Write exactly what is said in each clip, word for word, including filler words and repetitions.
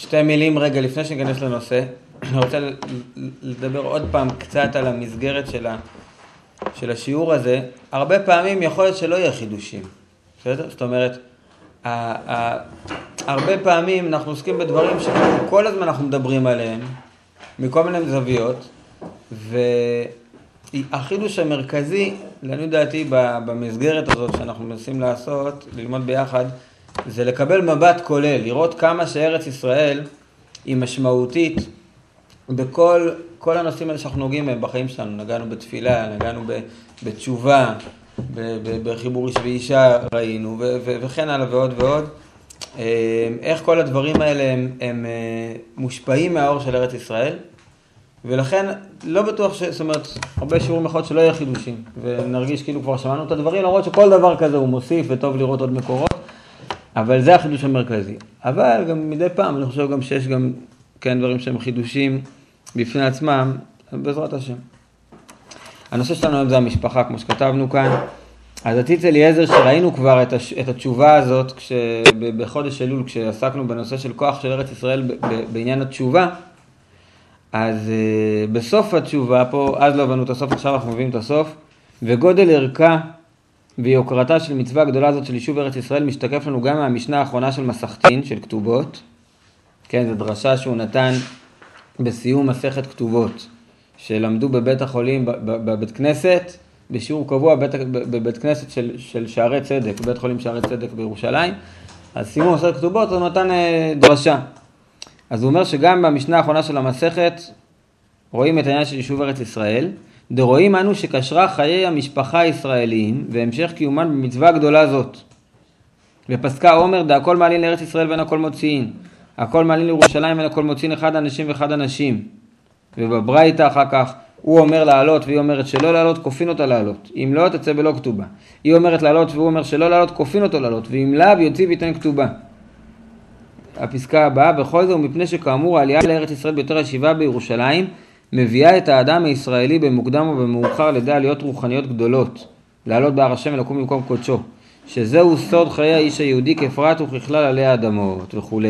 שתי מילים רגע לפני שניכנס לנושא. אני רוצה לדבר עוד פעם קצת על המסגרת של, ה, של השיעור הזה. הרבה פעמים יכול להיות שלא יהיה חידושים. בסדר? זאת אומרת, ה, ה, הרבה פעמים אנחנו עוסקים בדברים שכל הזמן אנחנו מדברים עליהם, מכל מיני זוויות, והחידוש המרכזי, לעניות דעתי, במסגרת הזאת שאנחנו מנסים לעשות, ללמוד ביחד, זה לקבל מבט כולל, לראות כמה שארץ ישראל היא משמעותית בכל כל הנושאים האלה שאנחנו נוגעים בהם בחיים שלנו. נגענו בתפילה, נגענו בתשובה, בחיבור איש ואישה ראינו, ו- ו- וכן הלאה ועוד ועוד. איך כל הדברים האלה הם, הם מושפעים מהאור של ארץ ישראל, ולכן לא בטוח ש... זאת אומרת, הרבה שיעורים יכול להיות שלא יהיה חידושים, ונרגיש כאילו כבר שמענו את הדברים, למרות שכל דבר כזה הוא מוסיף וטוב לראות עוד מקורות, אבל זה החידוש המרכזי. אבל גם מדי פעם, אני חושב גם שיש גם כן דברים שהם חידושים בפני עצמם, בעזרת השם. הנושא שלנו היום זה המשפחה, כמו שכתבנו כאן. אז הציץ אליעזר, שראינו כבר את, הש... את התשובה הזאת, כש... בחודש אלול, כשעסקנו בנושא של כוח של ארץ ישראל ב... ב... בעניין התשובה, אז uh, בסוף התשובה, פה אז לא הבנו את הסוף, עכשיו אנחנו מביאים את הסוף, וגודל ערכה ויוקרתה של מצווה הגדולה הזאת של יישוב ארץ ישראל משתקף לנו גם מהמשנה האחרונה של מסכתין, של כתובות. כן, זו דרשה שהוא נתן בסיום מסכת כתובות, שלמדו בבית החולים, בבית כנסת, בשיעור קבוע בבית, בבית כנסת של, של שערי צדק, בבית חולים שערי צדק בירושלים. אז סיום מסכת כתובות, הוא נתן uh, דרשה. אז הוא אומר שגם במשנה האחרונה של המסכת רואים את העניין של יישוב ארץ ישראל, דרואים אנו שקשרה חיי המשפחה הישראליים והמשך קיומן במצווה גדולה זאת. ופסקה עומר, דה הכל מעלין לארץ ישראל ואין הכל מוציאין. הכל מעלין לירושלים ואין הכל מוציאין אחד אנשים ואחד אנשים. ובברייתא אחר כך הוא אומר לעלות והיא אומרת שלא לעלות, כופין אותה לעלות. אם לא, תצא בלא כתובה. היא אומרת לעלות והוא אומר שלא לעלות, כופין אותו לעלות. ואם לאו, יוציא ויתן כתובה. הפסקה הבאה, בכל זה ומפני שכאמור העלייה לארץ ישראל ביותר הישיבה בירושלים מביאה את האדם הישראלי במוקדם ובמאוחר לידי עליות רוחניות גדולות, לעלות בהר השם ולקום במקום קודשו, שזהו סוד חיי האיש היהודי כפרט וככלל עלי האדמות וכו'.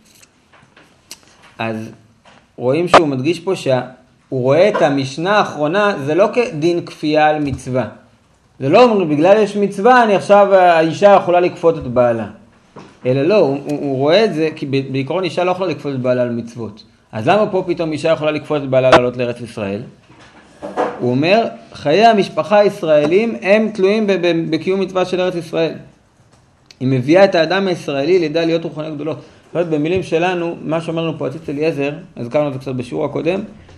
אז רואים שהוא מדגיש פה שהוא רואה את המשנה האחרונה, זה לא כדין כפייה על מצווה. זה לא אומר, בגלל יש מצווה, אני עכשיו האישה יכולה לכפות את בעלה. אלא לא, הוא, הוא רואה את זה, כי בעיקרון אישה לא יכולה לכפות את בעלה על מצוות. אז למה פה פתאום אישה יכולה לכפות את בעלה לעלות לארץ ישראל? הוא אומר, חיי המשפחה הישראלים הם תלויים בקיום מצווה של ארץ ישראל. היא מביאה את האדם הישראלי לידי להיות רוחניות גדולות. זאת אומרת, במילים שלנו, מה שאומרנו פה הציץ אליעזר, הזכרנו את זה קצת בשיעור הקודם,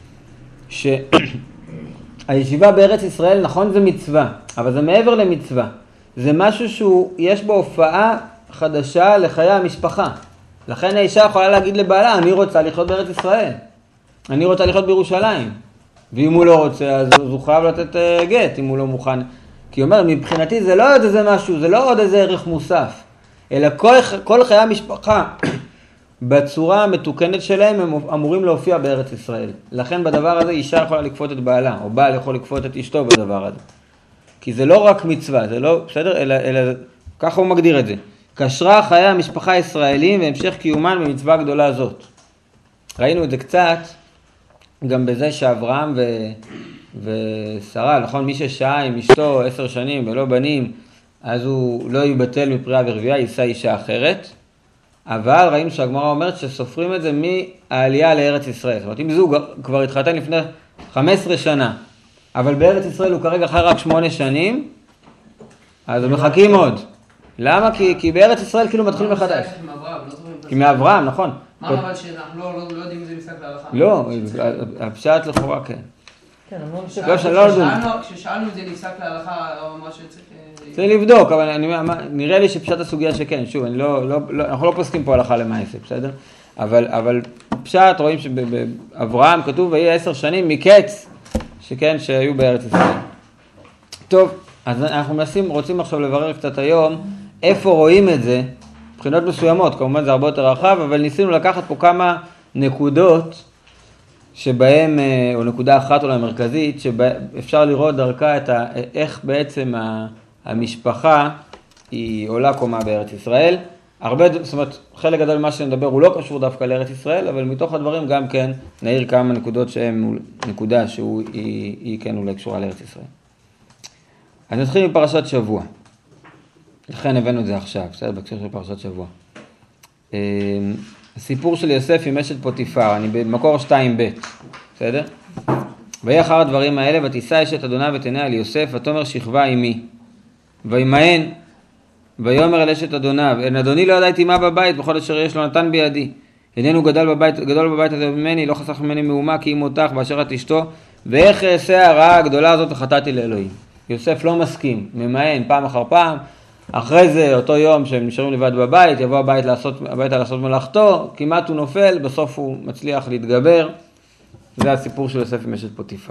שהישיבה בארץ ישראל, נכון זה מצווה, אבל זה מעבר למצווה. זה משהו שהוא, יש בו הופעה חדשה לחיי המשפחה. לכן האישה יכולה להגיד לבעלה, אני רוצה לחיות בארץ ישראל. אני רוצה לחיות בירושלים. ואם הוא לא רוצה, אז הוא חייב לתת גט, אם הוא לא מוכן. כי הוא אומר, מבחינתי זה לא עוד איזה משהו, זה לא עוד איזה ערך מוסף. אלא כל, כל חיי המשפחה, בצורה המתוקנת שלהם, הם אמורים להופיע בארץ ישראל. לכן בדבר הזה אישה יכולה לכפות את בעלה, או בעל יכול לכפות את אשתו בדבר הזה. כי זה לא רק מצווה, זה לא, בסדר? אלא, אלא ככה הוא מגדיר את זה. קשרה חיי המשפחה הישראלים והמשך קיומן במצווה גדולה זאת. ראינו את זה קצת גם בזה שאברהם ו... ושרה, נכון, מי ששעה עם אשתו עשר שנים ולא בנים, אז הוא לא יבטל מפריאה ורבייה, יישא אישה אחרת. אבל ראינו שהגמרא אומרת שסופרים את זה מהעלייה לארץ ישראל. זאת אומרת, אם זוג כבר התחתן לפני חמש עשרה שנה, אבל בארץ ישראל הוא כרגע חי רק שמונה שנים, אז הם מחכים עוד. למה? כי, כי בארץ ישראל כאילו מתחילים מחדש. כי מאברהם, נכון. מה אבל שאנחנו לא יודעים אם זה מסתכל להלכה? לא, הפשט לכאורה כן. כן, כששאלנו אם זה נפסק להלכה או מה שצריך... צריך לבדוק, אבל נראה לי שפשט הסוגיה שכן, שוב, אנחנו לא פוסקים פה הלכה למעשה, בסדר? אבל פשט רואים שבאברהם כתוב ויהי עשר שנים מקץ, שכן, שהיו בארץ ישראל. טוב, אז אנחנו מנסים, רוצים עכשיו לברר קצת היום, איפה רואים את זה, מבחינות מסוימות, כמובן זה הרבה יותר רחב, אבל ניסינו לקחת פה כמה נקודות, שבהם, או נקודה אחת אולי מרכזית, שאפשר לראות דרכה את ה, איך בעצם המשפחה היא עולה קומה בארץ ישראל. הרבה, זאת אומרת, חלק גדול ממה שנדבר הוא לא קשור דווקא לארץ ישראל, אבל מתוך הדברים גם כן נעיר כמה נקודות שהן נקודה שהוא, היא, היא כן אולי קשורה לארץ ישראל. אז נתחיל מפרשת שבוע. לכן הבאנו את זה עכשיו, בסדר? בקשר של פרשת שבוע. הסיפור של יוסף עם אשת פוטיפר, אני במקור שתיים ב', בסדר? ויהי אחר הדברים האלה, ותישא אשת אדוניו את עיניה אל יוסף, ותאמר שכבה עמי. וימאן, ויאמר אל אשת אדוניו, אין אדוני לא ידע את אמה בבית, בכל אשר יש לו נתן בידי. איננו גדל בבית, גדול בבית הזה ממני, לא חסך ממני מאומה, כי אם אותך באשר את אשתו, ואיך אעשה הרעה הגדולה הזאת וחטאתי לאלוהים. יוסף לא מסכים, ממאן פעם אחר פעם, אחרי זה, אותו יום שהם נשארים לבד בבית, יבוא הבית לעשות, הביתה לעשות מלאכתו, כמעט הוא נופל, בסוף הוא מצליח להתגבר. זה הסיפור של יוסף עם אשת פוטיפר.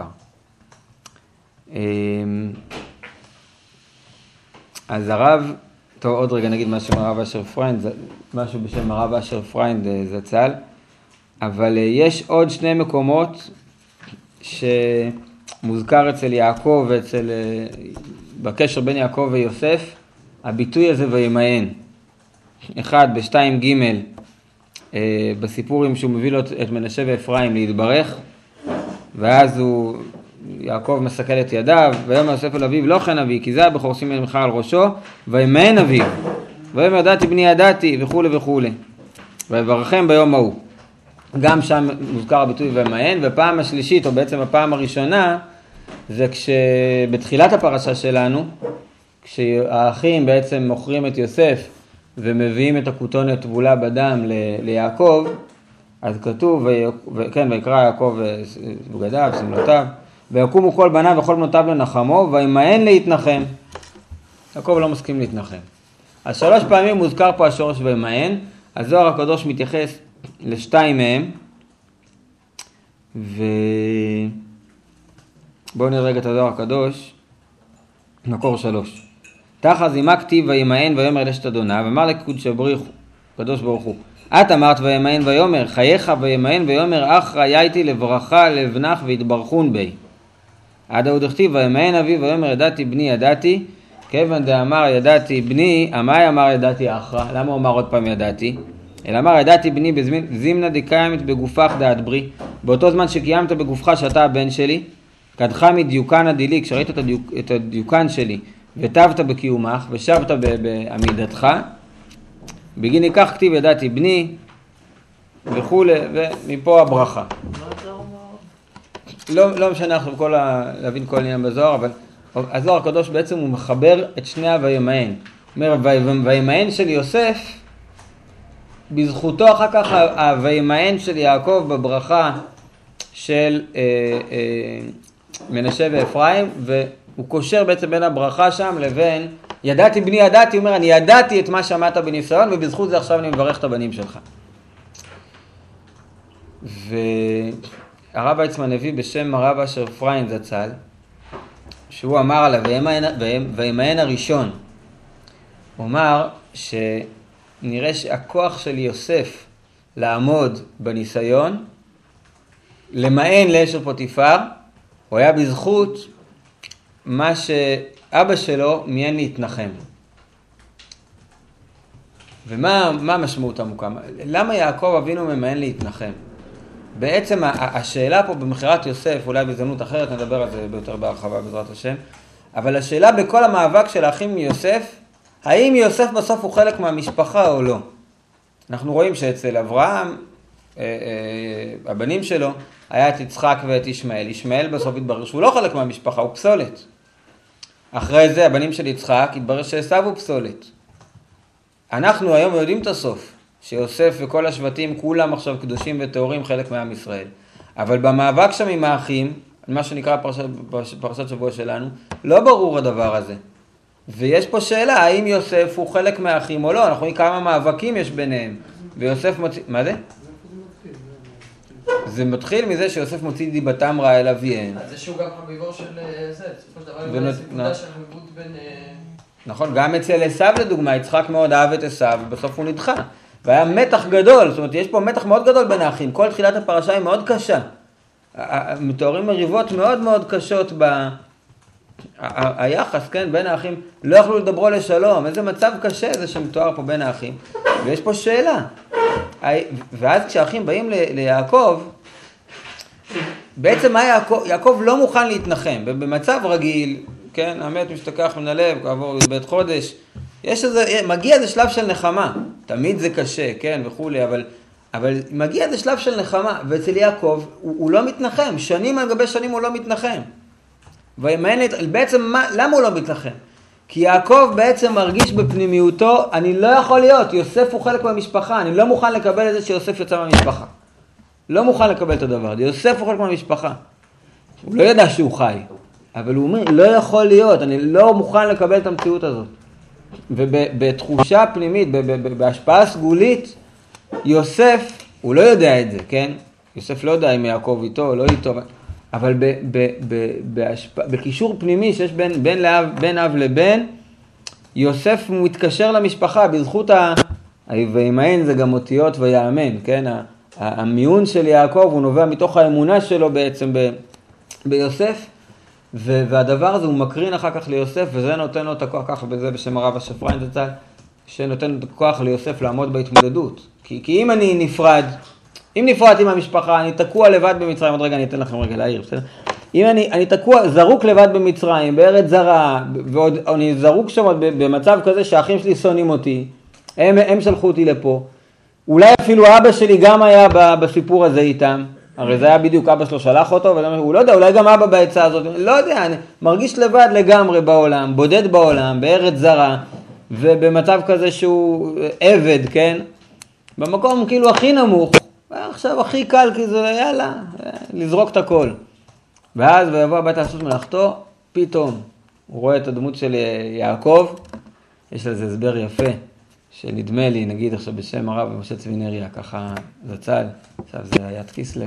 אז הרב, טוב, עוד רגע נגיד משהו מהרב אשר פריינד, משהו בשם הרב אשר פריינד זצ"ל, אבל יש עוד שני מקומות שמוזכר אצל יעקב ואצל, בקשר בין יעקב ויוסף, הביטוי הזה וימאן. אחד, בשתיים ג' בסיפורים שהוא מביא לו את מנשה ואפרים להתברך, ואז הוא, יעקב מסכל את ידיו, ויאמר יוסף אל אביו, לא כן אבי, כי זה הבכור שים ממך על ראשו, וימאן אביו, ויאמר ידעתי בני ידעתי, וכו' וכו'. ויברכם ביום ההוא. גם שם מוזכר הביטוי וימאן, ופעם השלישית, או בעצם הפעם הראשונה, זה כשבתחילת הפרשה שלנו, כשהאחים בעצם מוכרים את יוסף, ומביאים את הכותונת טבולה בדם ל- ליעקב, אז כתוב, ו- כן, ויקרא יעקב בגדיו, סמלותיו, ויקומו כל בניו וכל בנותיו לנחמו, וימאן להתנחם. יעקב לא מסכים להתנחם. אז שלוש פעמים מוזכר פה השורש וימאן, הזוהר הקדוש מתייחס לשתיים מהם, ובואו נראה רגע את הזוהר הקדוש, מקור שלוש. תחז עמה כתיב וימאן ויאמר אל אשת אדוניו, אמר לקודש הבריך, קדוש ברוך הוא, את אמרת וימאן ויאמר, חייך וימאן ויאמר, אחרא הייתי לברכה לבנך והתברכון בי. עד ההוא דכתיב וימאן אבי ויאמר, ידעתי בני ידעתי, כיוון דאמר ידעתי בני, עמי אמר ידעתי אחרא. למה הוא אמר עוד פעם ידעתי? אלא אמר ידעתי בני בזמנה דקיימת בגופך דעת ברי, באותו זמן שקיימת בגופך שאתה הבן שלי, קדך מדיוקן הדילי, כשראית את, הדיוק, את הדיוקן שלי, וטבת בקיומך, ושבת בעמידתך, בגיני כך כתיב ידעתי בני, וכו', ומפה הברכה. לא, לא משנה עכשיו כל ה... להבין כל עניין בזוהר, אבל הזוהר הקדוש בעצם הוא מחבר את שני הוימאן. הוא אומר, הוימאן של יוסף, בזכותו אחר כך הוימאן של יעקב בברכה של אה, אה, מנשה ואפרים, והוא קושר בעצם בין הברכה שם לבין, ידעתי בני ידעתי, הוא אומר, אני ידעתי את מה שמעת בניסיון, ובזכות זה עכשיו אני מברך את הבנים שלך. והרב ויצמן הביא בשם הרב אשר פריינד זצ"ל, שהוא אמר עליו, וימאן הראשון, הוא אמר שנראה שהכוח של יוסף לעמוד בניסיון, למאן לאשת פוטיפר, הוא היה בזכות מה שאבא שלו מיין להתנחם. ומה מה המשמעות עמוקה? למה יעקב אבינו ממאן להתנחם? בעצם השאלה פה במכירת יוסף, אולי בהזדמנות אחרת נדבר על זה ביותר בהרחבה בעזרת השם, אבל השאלה בכל המאבק של האחים מיוסף, האם יוסף בסוף הוא חלק מהמשפחה או לא? אנחנו רואים שאצל אברהם, הבנים שלו, היה את יצחק ואת ישמעאל. ישמעאל בסוף התברר שהוא לא חלק מהמשפחה, הוא פסולת. אחרי זה הבנים של יצחק התברר שעשיו הוא פסולת. אנחנו היום יודעים את הסוף, שיוסף וכל השבטים כולם עכשיו קדושים וטהורים חלק מעם ישראל. אבל במאבק שם עם האחים, מה שנקרא פרשת, פרשת שבוע שלנו, לא ברור הדבר הזה. ויש פה שאלה, האם יוסף הוא חלק מהאחים או לא? אנחנו רואים כמה מאבקים יש ביניהם. ויוסף מוציא... מה זה? זה מתחיל מזה שיוסף מוציא דיבתם רעה אל אביהם. אז זה שהוא גם חביבו של זה, בסופו של דבר, זה נקודה של חביבות בין... נכון, גם אצל עשיו לדוגמה, יצחק מאוד אהב את עשיו, ובסוף הוא נדחה. והיה מתח גדול, זאת אומרת, יש פה מתח מאוד גדול בין האחים. כל תחילת הפרשה היא מאוד קשה. מתוארים מריבות מאוד מאוד קשות ב... היחס, כן, בין האחים, לא יכלו לדברו לשלום. איזה מצב קשה זה שמתואר פה בין האחים. ויש פה שאלה. ואז כשהאחים באים ליעקב, בעצם מה יעקב, יעקב לא מוכן להתנחם, במצב רגיל, כן, המת משתכח מן הלב, כעבור בית חודש, יש איזה, מגיע איזה שלב של נחמה, תמיד זה קשה, כן, וכולי, אבל, אבל מגיע איזה שלב של נחמה, ואצל יעקב הוא, הוא לא מתנחם, שנים על גבי שנים הוא לא מתנחם. בעצם מה, למה הוא לא מתנחם? כי יעקב בעצם מרגיש בפנימיותו, אני לא יכול להיות, יוסף הוא חלק מהמשפחה, אני לא מוכן לקבל את זה שיוסף יוצא מהמשפחה. לא מוכן לקבל את הדבר, יוסף הוא חלק מהמשפחה. הוא לא ידע שהוא חי, אבל הוא אומר, לא יכול להיות, אני לא מוכן לקבל את המציאות הזאת. ובתחושה פנימית, בהשפעה סגולית, יוסף, הוא לא יודע את זה, כן? יוסף לא יודע אם יעקב איתו או לא איתו, אבל ב, ב, ב, בהשפע, בקישור פנימי שיש בין, בין, לאב, בין אב לבן, יוסף מתקשר למשפחה בזכות ה... וימאן זה גם אותיות ויאמן, כן? המיון של יעקב הוא נובע מתוך האמונה שלו בעצם ב, ביוסף, והדבר הזה הוא מקרין אחר כך ליוסף, וזה נותן לו את הכוח, ככה בזה בשם הרב השפריים זצ"ל, שנותן את הכוח ליוסף לעמוד בהתמודדות. כי, כי אם אני נפרד, אם נפרדתי עם המשפחה, אני תקוע לבד במצרים, עוד רגע אני אתן לכם רגע להעיר, בסדר? אם אני, אני תקוע, זרוק לבד במצרים, בארץ זרה, ועוד אני זרוק שם במצב כזה שהאחים שלי שונאים אותי, הם, הם שלחו אותי לפה, אולי אפילו אבא שלי גם היה בסיפור הזה איתם, הרי זה היה בדיוק אבא שלו שלח אותו, והוא לא יודע, אולי גם אבא בעצה הזאת, לא יודע, אני מרגיש לבד לגמרי בעולם, בודד בעולם, בארץ זרה, ובמצב כזה שהוא עבד, כן? במקום כאילו הכי נמוך, עכשיו הכי קל, כי זה יאללה, לזרוק את הכל. ואז ויבוא הביתה לעשות מלאכתו, פתאום הוא רואה את הדמות של יעקב, יש לזה הסבר יפה, שנדמה לי, נגיד עכשיו בשם הרב משה צבינריה, ככה זצ"ל, עכשיו זה היה כיסלב,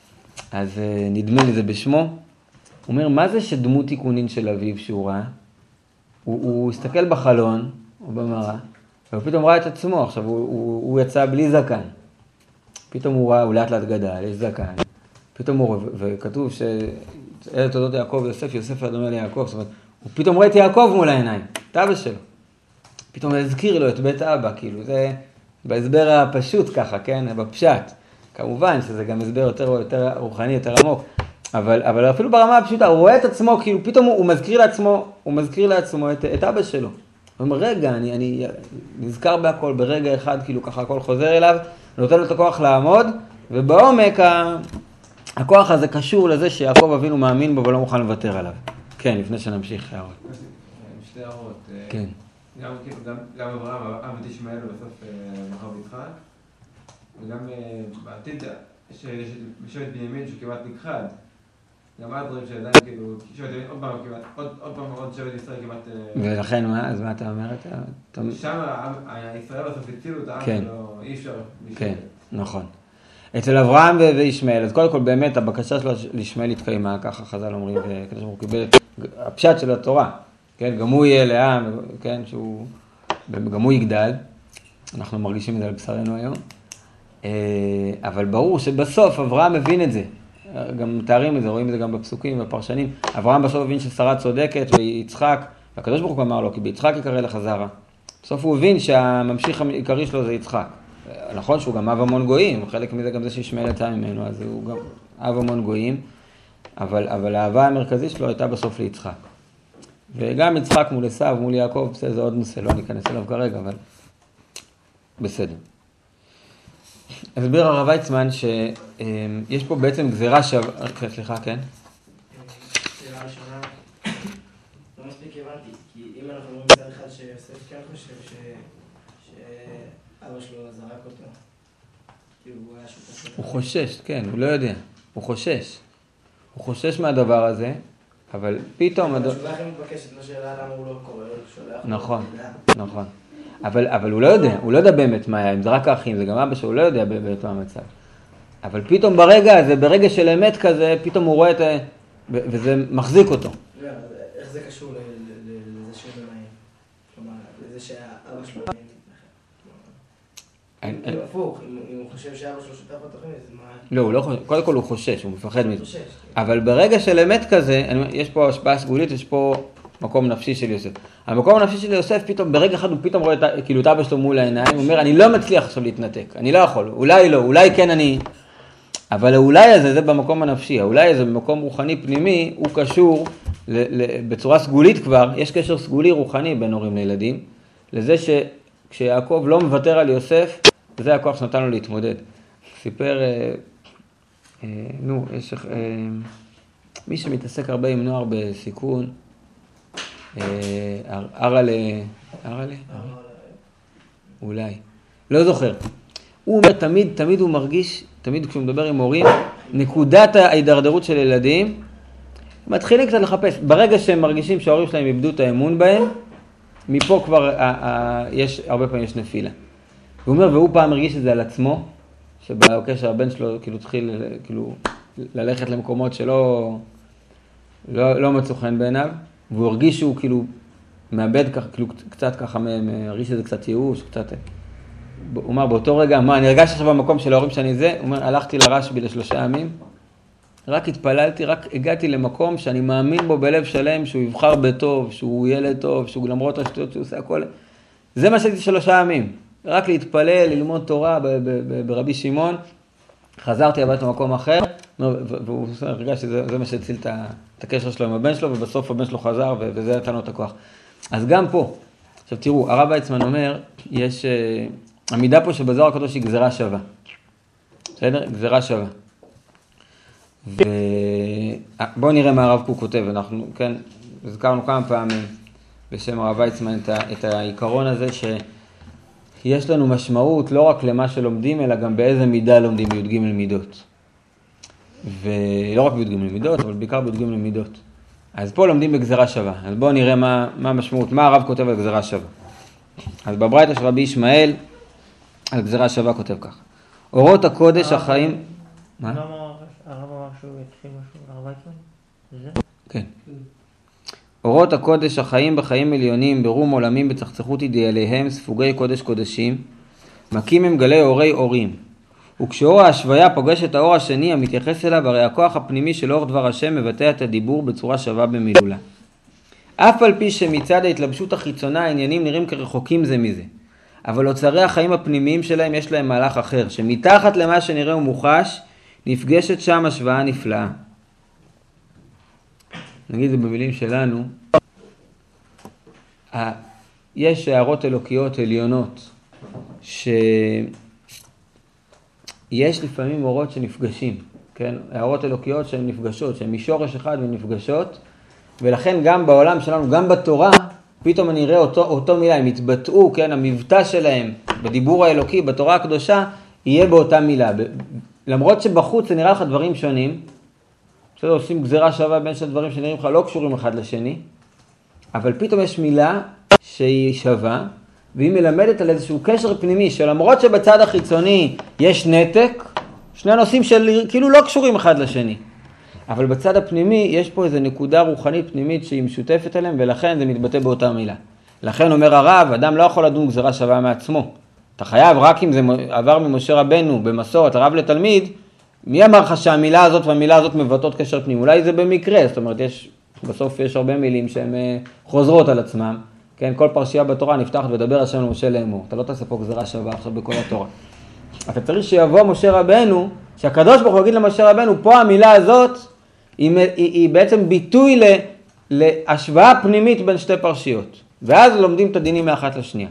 אז נדמה לי זה בשמו, הוא אומר, מה זה שדמות תיקונין של אביו שהוא ראה? הוא, הוא הסתכל בחלון, או במראה, ופתאום ראה את עצמו, עכשיו הוא, הוא, הוא יצא בלי זקן, פתאום הוא ראה, הוא לאט לאט גדל, יש זקן, פתאום הוא, וכתוב שאלה תולדות יעקב יוסף, יוסף הדומה ליעקב, זאת אומרת, הוא פתאום רואה את יעקב מול העיניים, את אבא שלו. פתאום הזכיר לו את בית אבא, כאילו, זה בהסבר הפשוט ככה, כן, בפשט. כמובן שזה גם הסבר יותר, יותר רוחני, יותר עמוק, אבל, אבל אפילו ברמה הפשוטה, הוא רואה את עצמו, כאילו, פתאום הוא, הוא מזכיר לעצמו, הוא מזכיר לעצמו את, את אבא שלו. הוא אומר, רגע, אני, אני נזכר בהכל, ברגע אחד, כאילו, ככה הכל חוזר אליו, נותן לו את הכוח לעמוד, ובעומק ה... הכוח הזה קשור לזה שיעקב אבינו מאמין בו ולא מוכן לוותר עליו. כן, לפני שנמשיך הערות. שתי הערות. כן. גם, גם, גם אברהם, אב את ישמעאל בסוף מחר ויצחק, וגם בעתיד יש שבט בנימין שכמעט נכחד. גם אז רואים שעדיין כאילו, שבט בנימין עוד פעם כמעט, עוד, עוד פעם עוד שבט ישראל כמעט... ולכן מה? אז מה אתה אומר? שם ישראל בסוף הצילו את העם שלו, אי אפשר... כן, נכון. אצל אברהם וישמעאל, אז קודם כל באמת הבקשה שלו לישמעאל התקיימה, ככה חז"ל אומרים, וכדי שהוא קיבל את הפשט של התורה. כן, גם הוא יהיה לעם, כן, שהוא, גם הוא יגדל, אנחנו מרגישים את זה על בשרנו היום, אבל ברור שבסוף אברהם מבין את זה, גם מתארים את זה, רואים את זה גם בפסוקים ובפרשנים, אברהם בסוף הבין ששרה צודקת ויצחק, והקדוש ברוך הוא אמר לו, כי ביצחק יקרא לך זרע, בסוף הוא הבין שהממשיך העיקרי שלו זה יצחק, נכון שהוא גם אב המון גויים, חלק מזה גם זה שישמעאל יצא ממנו, אז הוא גם אב המון גויים, אבל, אבל האהבה המרכזית שלו הייתה בסוף ליצחק. וגם יצחק מול עשיו, מול יעקב, בסדר, זה עוד נושא, לא ניכנס אליו כרגע, אבל בסדר. הסביר הרב ויצמן שיש פה בעצם גזירה ש... סליחה, כן? שאלה ראשונה, לא מספיק הבנתי, כי אם אנחנו רואים מצד אחד שיוסף כן חושב שאבא שלו זרק אותו, כאילו הוא היה שותף... הוא חושש, כן, הוא לא יודע, הוא חושש. הוא חושש מהדבר הזה, אבל פתאום... השאלה הכי מתבקשת לשאלה למה הוא לא קורא, הוא שולח... נכון, נכון. אבל, אבל הוא לא יודע, הוא לא יודע באמת מה היה, אם זה רק האחים, זה גם אבא שהוא לא יודע באמת מה המצב. אבל פתאום ברגע הזה, ברגע של אמת כזה, פתאום הוא רואה את... וזה מחזיק אותו. איך זה קשור לזה שהוא במאים? כלומר, לזה שהאבא שלו... כאילו הפוך, אם הוא חושב שאבא שלו שותף בתוכנית, אז מה... לא, הוא לא חושב, קודם כל הוא חושש, הוא מפחד מזה. אבל ברגע של אמת כזה, יש פה השפעה סגולית, יש פה מקום נפשי של יוסף. המקום הנפשי של יוסף פתאום, ברגע אחד הוא פתאום רואה את, כאילו את אבא שלו מול העיניים, הוא אומר, אני לא מצליח עכשיו להתנתק, אני לא יכול, אולי לא, אולי כן אני, אבל האולי הזה זה במקום הנפשי, האולי הזה במקום רוחני פנימי, הוא קשור ל, ל, בצורה סגולית כבר, יש קשר סגולי רוחני בין הורים לילדים, לזה שכשיעקב לא מוותר על יוסף, זה הכוח שנתן לו להתמודד. סיפר, אה, אה, נו, יש, אה, מי שמתעסק הרבה עם נוער בסיכון, ארלה, ארלה? אולי, לא זוכר. הוא אומר תמיד, תמיד הוא מרגיש, תמיד כשהוא מדבר עם הורים, נקודת ההידרדרות של ילדים, מתחילים קצת לחפש. ברגע שהם מרגישים שההורים שלהם איבדו את האמון בהם, מפה כבר ה- ה- יש, הרבה פעמים יש נפילה. הוא אומר, והוא פעם הרגיש את זה על עצמו, שבקשר הבן שלו כאילו התחיל כאילו, ללכת למקומות שלא לא, לא מצאו חן בעיניו, והוא הרגיש שהוא כאילו מאבד ככה, כאילו קצת ככה, מרגיש איזה קצת ייאוש, קצת... הוא אומר, באותו רגע, מה, אני הרגשתי עכשיו במקום של ההורים שאני זה, הוא אומר, הלכתי לרשב"י לשלושה ימים, רק התפללתי, רק הגעתי למקום שאני מאמין בו בלב שלם, שהוא יבחר בטוב, שהוא ילד טוב, שהוא למרות השטויות שהוא עושה הכל. זה מה שעשיתי שלושה ימים, רק להתפלל, ללמוד תורה ב- ב- ב- ברבי שמעון, חזרתי הביתה במקום אחר, והוא הרגש שזה מה שהציל את הקשר שלו עם הבן שלו, ובסוף הבן שלו חזר, וזה נתן לו את הכוח. אז גם פה, עכשיו תראו, הרב ויצמן אומר, יש עמידה פה שבזוהר הקדוש היא גזירה שווה. בסדר? גזירה שווה. ובואו נראה מה הרב קוק כותב, אנחנו, כן, הזכרנו כמה פעמים בשם הרב ויצמן את, ה... את העיקרון הזה שיש לנו משמעות לא רק למה שלומדים, אלא גם באיזה מידה לומדים בי"ג מידות. ולא רק בי"ג מידות, אבל בעיקר בי"ג מידות. אז פה לומדים בגזירה שווה. אז בואו נראה מה, מה המשמעות, מה הרב כותב על גזירה שווה. אז בברייתא של רבי ישמעאל, על גזירה שווה כותב כך. אורות הקודש החיים... מה? הרב אמר שהוא התחיל משהו, הרב ויצמן? זה? כן. אורות הקודש החיים בחיים עליונים, ברום עולמים בצחצחות אידיאליהם, ספוגי קודש קודשים, מקים הם גלי אורי אורים. וכשאור ההשוויה פוגש את האור השני המתייחס אליו, הרי הכוח הפנימי של אור דבר השם מבטא את הדיבור בצורה שווה במילולה. אף על פי שמצד ההתלבשות החיצונה העניינים נראים כרחוקים זה מזה. אבל אוצרי החיים הפנימיים שלהם יש להם מהלך אחר, שמתחת למה שנראה ומוחש, נפגשת שם השוואה נפלאה. נגיד זה במילים שלנו, יש הערות אלוקיות עליונות, שיש לפעמים אורות שנפגשים, כן? הערות אלוקיות שהן נפגשות, שהן משורש אחד ונפגשות, ולכן גם בעולם שלנו, גם בתורה, פתאום אני אראה אותו, אותו מילה, הם יתבטאו, כן? המבטא שלהם בדיבור האלוקי, בתורה הקדושה, יהיה באותה מילה. למרות שבחוץ זה נראה לך דברים שונים, בסדר, עושים גזירה שווה בין של דברים שנראים לך לא קשורים אחד לשני, אבל פתאום יש מילה שהיא שווה, והיא מלמדת על איזשהו קשר פנימי, שלמרות שבצד החיצוני יש נתק, שני נושאים של כאילו לא קשורים אחד לשני. אבל בצד הפנימי יש פה איזו נקודה רוחנית פנימית שהיא משותפת אליהם, ולכן זה מתבטא באותה מילה. לכן אומר הרב, אדם לא יכול לדון גזירה שווה מעצמו. אתה חייב רק אם זה עבר ממשה רבנו במסורת, הרב לתלמיד, מי אמר לך שהמילה הזאת והמילה הזאת מבטאות קשר פנימי? אולי זה במקרה, זאת אומרת, יש, בסוף יש הרבה מילים שהן חוזרות על עצמם. כן, כל פרשייה בתורה נפתחת ודבר השם למשה לאמור. אתה לא תעשה פה גזירה שווה עכשיו בכל התורה. אתה צריך שיבוא משה רבנו, שהקדוש ברוך הוא יגיד למשה רבנו, פה המילה הזאת היא, היא, היא בעצם ביטוי ל, להשוואה פנימית בין שתי פרשיות. ואז לומדים את הדינים מאחת לשנייה.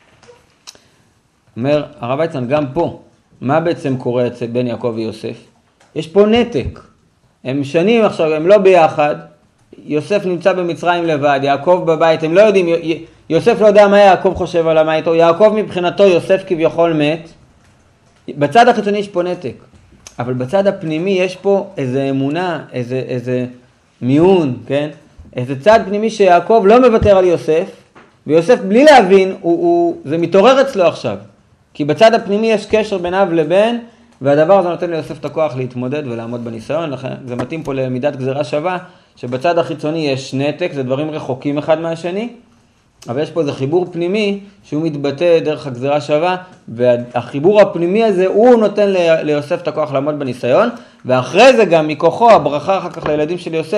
אומר הרב ויצמן, גם פה, מה בעצם קורה אצל בן יעקב ויוסף? יש פה נתק. הם שנים עכשיו, הם לא ביחד. יוסף נמצא במצרים לבד, יעקב בבית, הם לא יודעים, יוסף לא יודע מה יעקב חושב על מה איתו, יעקב מבחינתו יוסף כביכול מת. בצד החיצוני יש פה נתק, אבל בצד הפנימי יש פה איזו אמונה, איזה, איזה מיון, כן? איזה צד פנימי שיעקב לא מוותר על יוסף, ויוסף בלי להבין, הוא, הוא, זה מתעורר אצלו עכשיו. כי בצד הפנימי יש קשר בין אב לבן, והדבר הזה נותן ליוסף את הכוח להתמודד ולעמוד בניסיון. לכן זה מתאים פה למידת גזירה שווה, שבצד החיצוני יש נתק, זה דברים רחוקים אחד מהשני, אבל יש פה איזה חיבור פנימי שהוא מתבטא דרך הגזירה שווה, והחיבור הפנימי הזה הוא נותן ליוסף את הכוח לעמוד בניסיון, ואחרי זה גם מכוחו הברכה אחר כך לילדים של יוסף,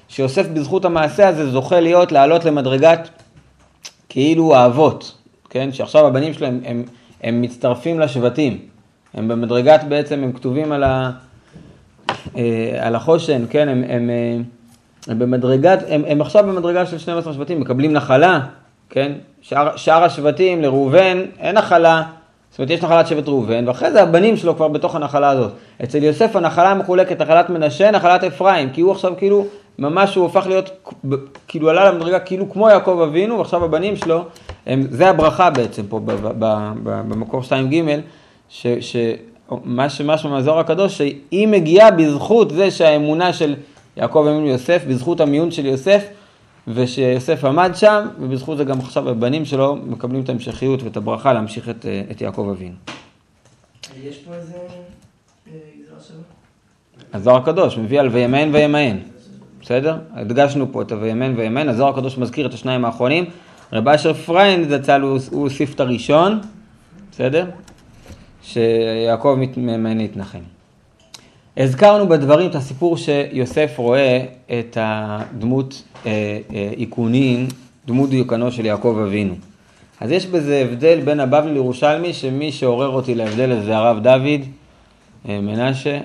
שיוסף בזכות המעשה הזה זוכה להיות, לעלות למדרגת כאילו האבות, כן? שעכשיו הבנים שלהם הם, הם מצטרפים לשבטים, הם במדרגת בעצם, הם כתובים על, ה, על החושן, כן? הם, הם, הם, במדרגת, הם, הם עכשיו במדרגה של שנים עשר שבטים, מקבלים נחלה, כן? שאר, שאר השבטים לראובן אין נחלה, זאת אומרת יש נחלת שבט ראובן, ואחרי זה הבנים שלו כבר בתוך הנחלה הזאת. אצל יוסף הנחלה מחולקת נחלת מנשה, נחלת אפרים, כי הוא עכשיו כאילו, ממש הוא הופך להיות, כאילו עלה למדרגה כאילו כמו יעקב אבינו, ועכשיו הבנים שלו, הם, זה הברכה בעצם פה ב, ב, ב, ב, במקור שתיים ג' ש, ש, מה שמשהו מהזוהר הקדוש, שהיא מגיעה בזכות זה שהאמונה של יעקב אבינו יוסף, בזכות המיון של יוסף, ושיוסף עמד שם, ובזכות זה גם עכשיו הבנים שלו מקבלים את ההמשכיות ואת הברכה להמשיך את, את יעקב אבינו. יש פה איזה גזרה שלו? הזוהר הקדוש מביא על וימיין וימיין. בסדר? הדגשנו פה את וימיין וימיין. הזוהר הקדוש מזכיר את השניים האחרונים. רב אשר פריינד זצ"ל הוא הוסיף את הראשון. בסדר? שיעקב מתמיין להתנחם. הזכרנו בדברים את הסיפור שיוסף רואה את הדמות עיקונין, דמות דיוקנו של יעקב אבינו. אז יש בזה הבדל בין הבבלי לירושלמי, שמי שעורר אותי להבדל הזה זה הרב דוד מנשה,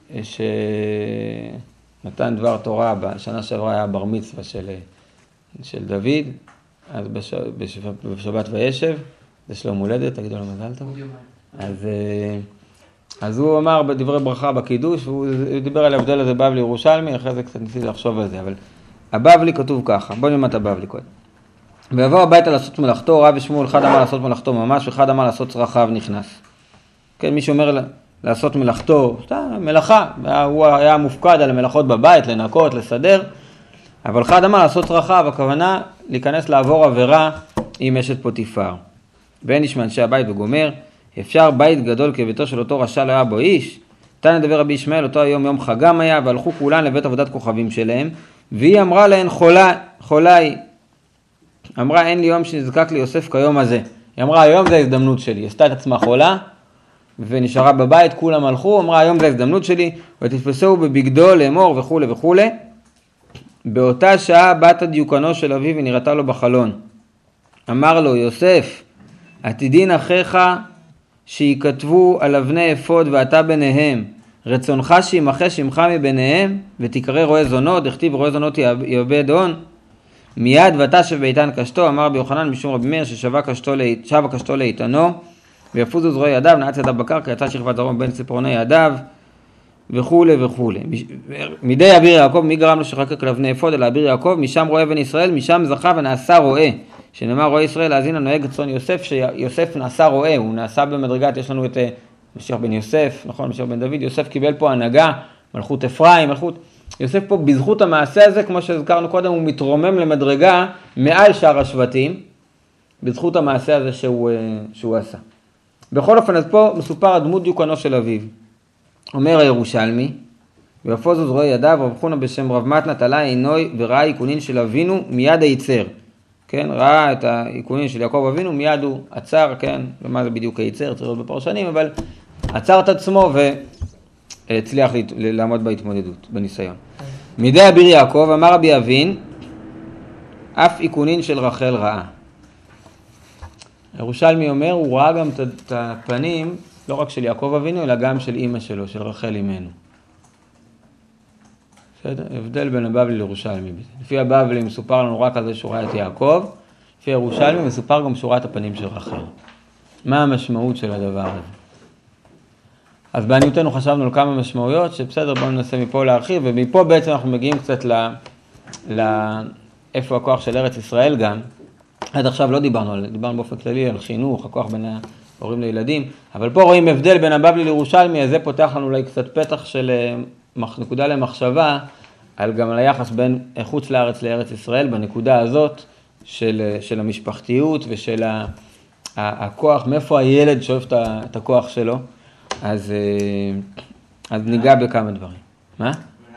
שנתן דבר תורה, בשנה שעברה היה בר מצווה של, של דוד, אז בש, בשבת, בשבת וישב, זה שלום הולדת, תגידו לו מזל טוב. אז... אז הוא אמר בדברי ברכה בקידוש, והוא דיבר על ההבדל הזה בבלי ירושלמי, אחרי זה קצת ניסיתי לחשוב על זה, אבל הבבלי כתוב ככה, בוא נלמד את הבבלי קודם. ויבוא הביתה לעשות מלאכתו, רב ושמואל אחד אמר לעשות מלאכתו ממש, ואחד אמר לעשות צרכיו נכנס. כן, מי שאומר לעשות מלאכתו, מלאכה, הוא היה מופקד על המלאכות בבית, לנקות, לסדר, אבל אחד אמר לעשות צרכיו, הכוונה להיכנס לעבור עבירה עם אשת פוטיפר. ואין איש מאנשי הבית וגומר, אפשר בית גדול כביתו של אותו רשע לא היה בו איש? תנא דבר רבי ישמעאל, אותו היום יום חגם היה, והלכו כולן לבית עבודת כוכבים שלהם, והיא אמרה להן חולה, חולה היא. אמרה אין לי יום שנזקק ליוסף כיום הזה. היא אמרה היום זה ההזדמנות שלי, עשתה את עצמה חולה, ונשארה בבית, כולם הלכו, אמרה היום זה ההזדמנות שלי, ותתפסו בבגדו לאמור וכו' וכו'. באותה שעה בת הדיוקנו של אביו ונראתה לו בחלון. אמר לו יוסף, עתידין אחיך שיכתבו על אבני אפוד ואתה ביניהם, רצונך שימחה שמך מביניהם, ותקרא רואה זונות, דכתיב רואה זונות יאבד הון. מיד ותשב באיתן קשתו, אמר רבי יוחנן משום רבי מאיר ששבה קשתו, שבה קשתו לאיתנו, ויפוזו זרועי ידיו, נעץ ידיו בקרקע, יצא שכבת זרעו בין ציפורני ידיו, וכו' וכו'. מידי אביר יעקב, מי גרם לו שחקק לאבני אפוד, אלא אביר יעקב, משם רואה בן ישראל, משם זכה ונעשה רואה. שנאמר רואה ישראל, להזין הנוהג צאן יוסף, שיוסף נעשה רואה, הוא נעשה במדרגת, יש לנו את משיח בן יוסף, נכון, משיח בן דוד, יוסף קיבל פה הנהגה, מלכות אפרים, מלכות, יוסף פה בזכות המעשה הזה, כמו שהזכרנו קודם, הוא מתרומם למדרגה מעל שאר השבטים, בזכות המעשה הזה שהוא, שהוא עשה. בכל אופן, אז פה מסופר הדמות דיוקנו של אביו. אומר הירושלמי, ויפוזו זרועי ידיו, רב חונה בשם רב מתנת עלה עינוי וראה עיקונין של אבינו מיד היצר. כן, ראה את העיקונין של יעקב אבינו, מיד הוא עצר, כן, ומה זה בדיוק היצר, צריך להיות בפרשנים, אבל עצר את עצמו והצליח לעמוד בהתמודדות, בניסיון. מידי אביר יעקב, אמר רבי אבין, אף עיקונין של רחל ראה. ירושלמי אומר, הוא ראה גם את הפנים, לא רק של יעקב אבינו, אלא גם של אמא שלו, של רחל אמנו. בסדר? הבדל בין הבבלי לירושלמי. לפי הבבלי מסופר לנו רק על זה שהוא ראה את יעקב, לפי ירושלמי מסופר גם שהוא ראה את הפנים של רחל. מה המשמעות של הדבר הזה? אז בעניותנו חשבנו על כמה משמעויות, שבסדר, בואו ננסה מפה להרחיב, ומפה בעצם אנחנו מגיעים קצת ל... ל... איפה הכוח של ארץ ישראל גם. עד עכשיו לא דיברנו על זה, דיברנו באופן כללי על חינוך, הכוח בין ההורים לילדים, אבל פה רואים הבדל בין הבבלי לירושלמי, אז זה פותח לנו אולי קצת פתח של נקודה למחשבה, על גם על היחס בין חוץ לארץ לארץ ישראל, בנקודה הזאת של, של המשפחתיות ושל ה, הכוח, מאיפה הילד שואף את הכוח שלו, אז, אז ניגע בכמה דברים. מה?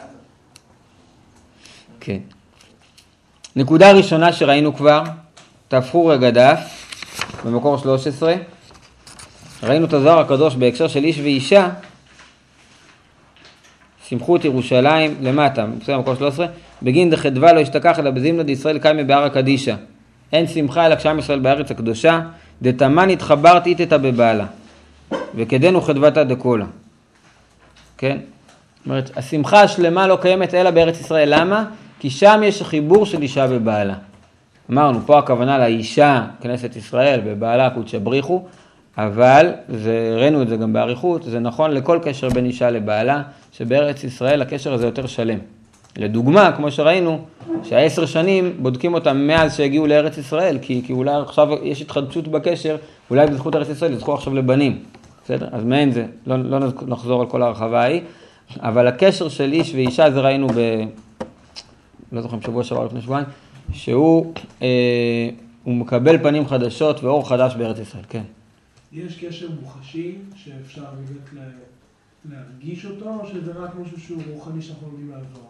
כן. נקודה ראשונה שראינו כבר, תהפכו רגע דף, במקור שלוש עשרה, ראינו את הזוהר הקדוש בהקשר של איש ואישה, שמחו את ירושלים למטה, בסדר מקור שלוש עשרה, בגין דחדווה לא השתכח אלא בזימנה דישראל קיימה בהר הקדישה. אין שמחה אלא כשעם ישראל בארץ הקדושה, דתמן התחברת איתתה בבעלה, וכדנו חדוותה דקולה. כן? זאת אומרת, השמחה השלמה לא קיימת אלא בארץ ישראל. למה? כי שם יש חיבור של אישה בבעלה. אמרנו, פה הכוונה לאישה, כנסת ישראל, בבעלה קודשא בריחו, אבל, ראינו את זה גם בעריכות, זה נכון לכל קשר בין אישה לבעלה, שבארץ ישראל הקשר הזה יותר שלם. לדוגמה, כמו שראינו, שהעשר שנים בודקים אותם מאז שהגיעו לארץ ישראל, כי, כי אולי עכשיו יש התחדשות בקשר, אולי בזכות ארץ ישראל יזכו עכשיו לבנים. בסדר? אז מעין זה, לא, לא נחזור על כל הרחבה ההיא, אבל הקשר של איש ואישה זה ראינו ב... לא זוכרים, שבוע שעבר לפני שבועיים, שהוא אה, הוא מקבל פנים חדשות ואור חדש בארץ ישראל, כן. יש קשר מוחשי שאפשר באמת להרגיש אותו, או שזה רק משהו שהוא רוחני שאנחנו לומדים לעזור?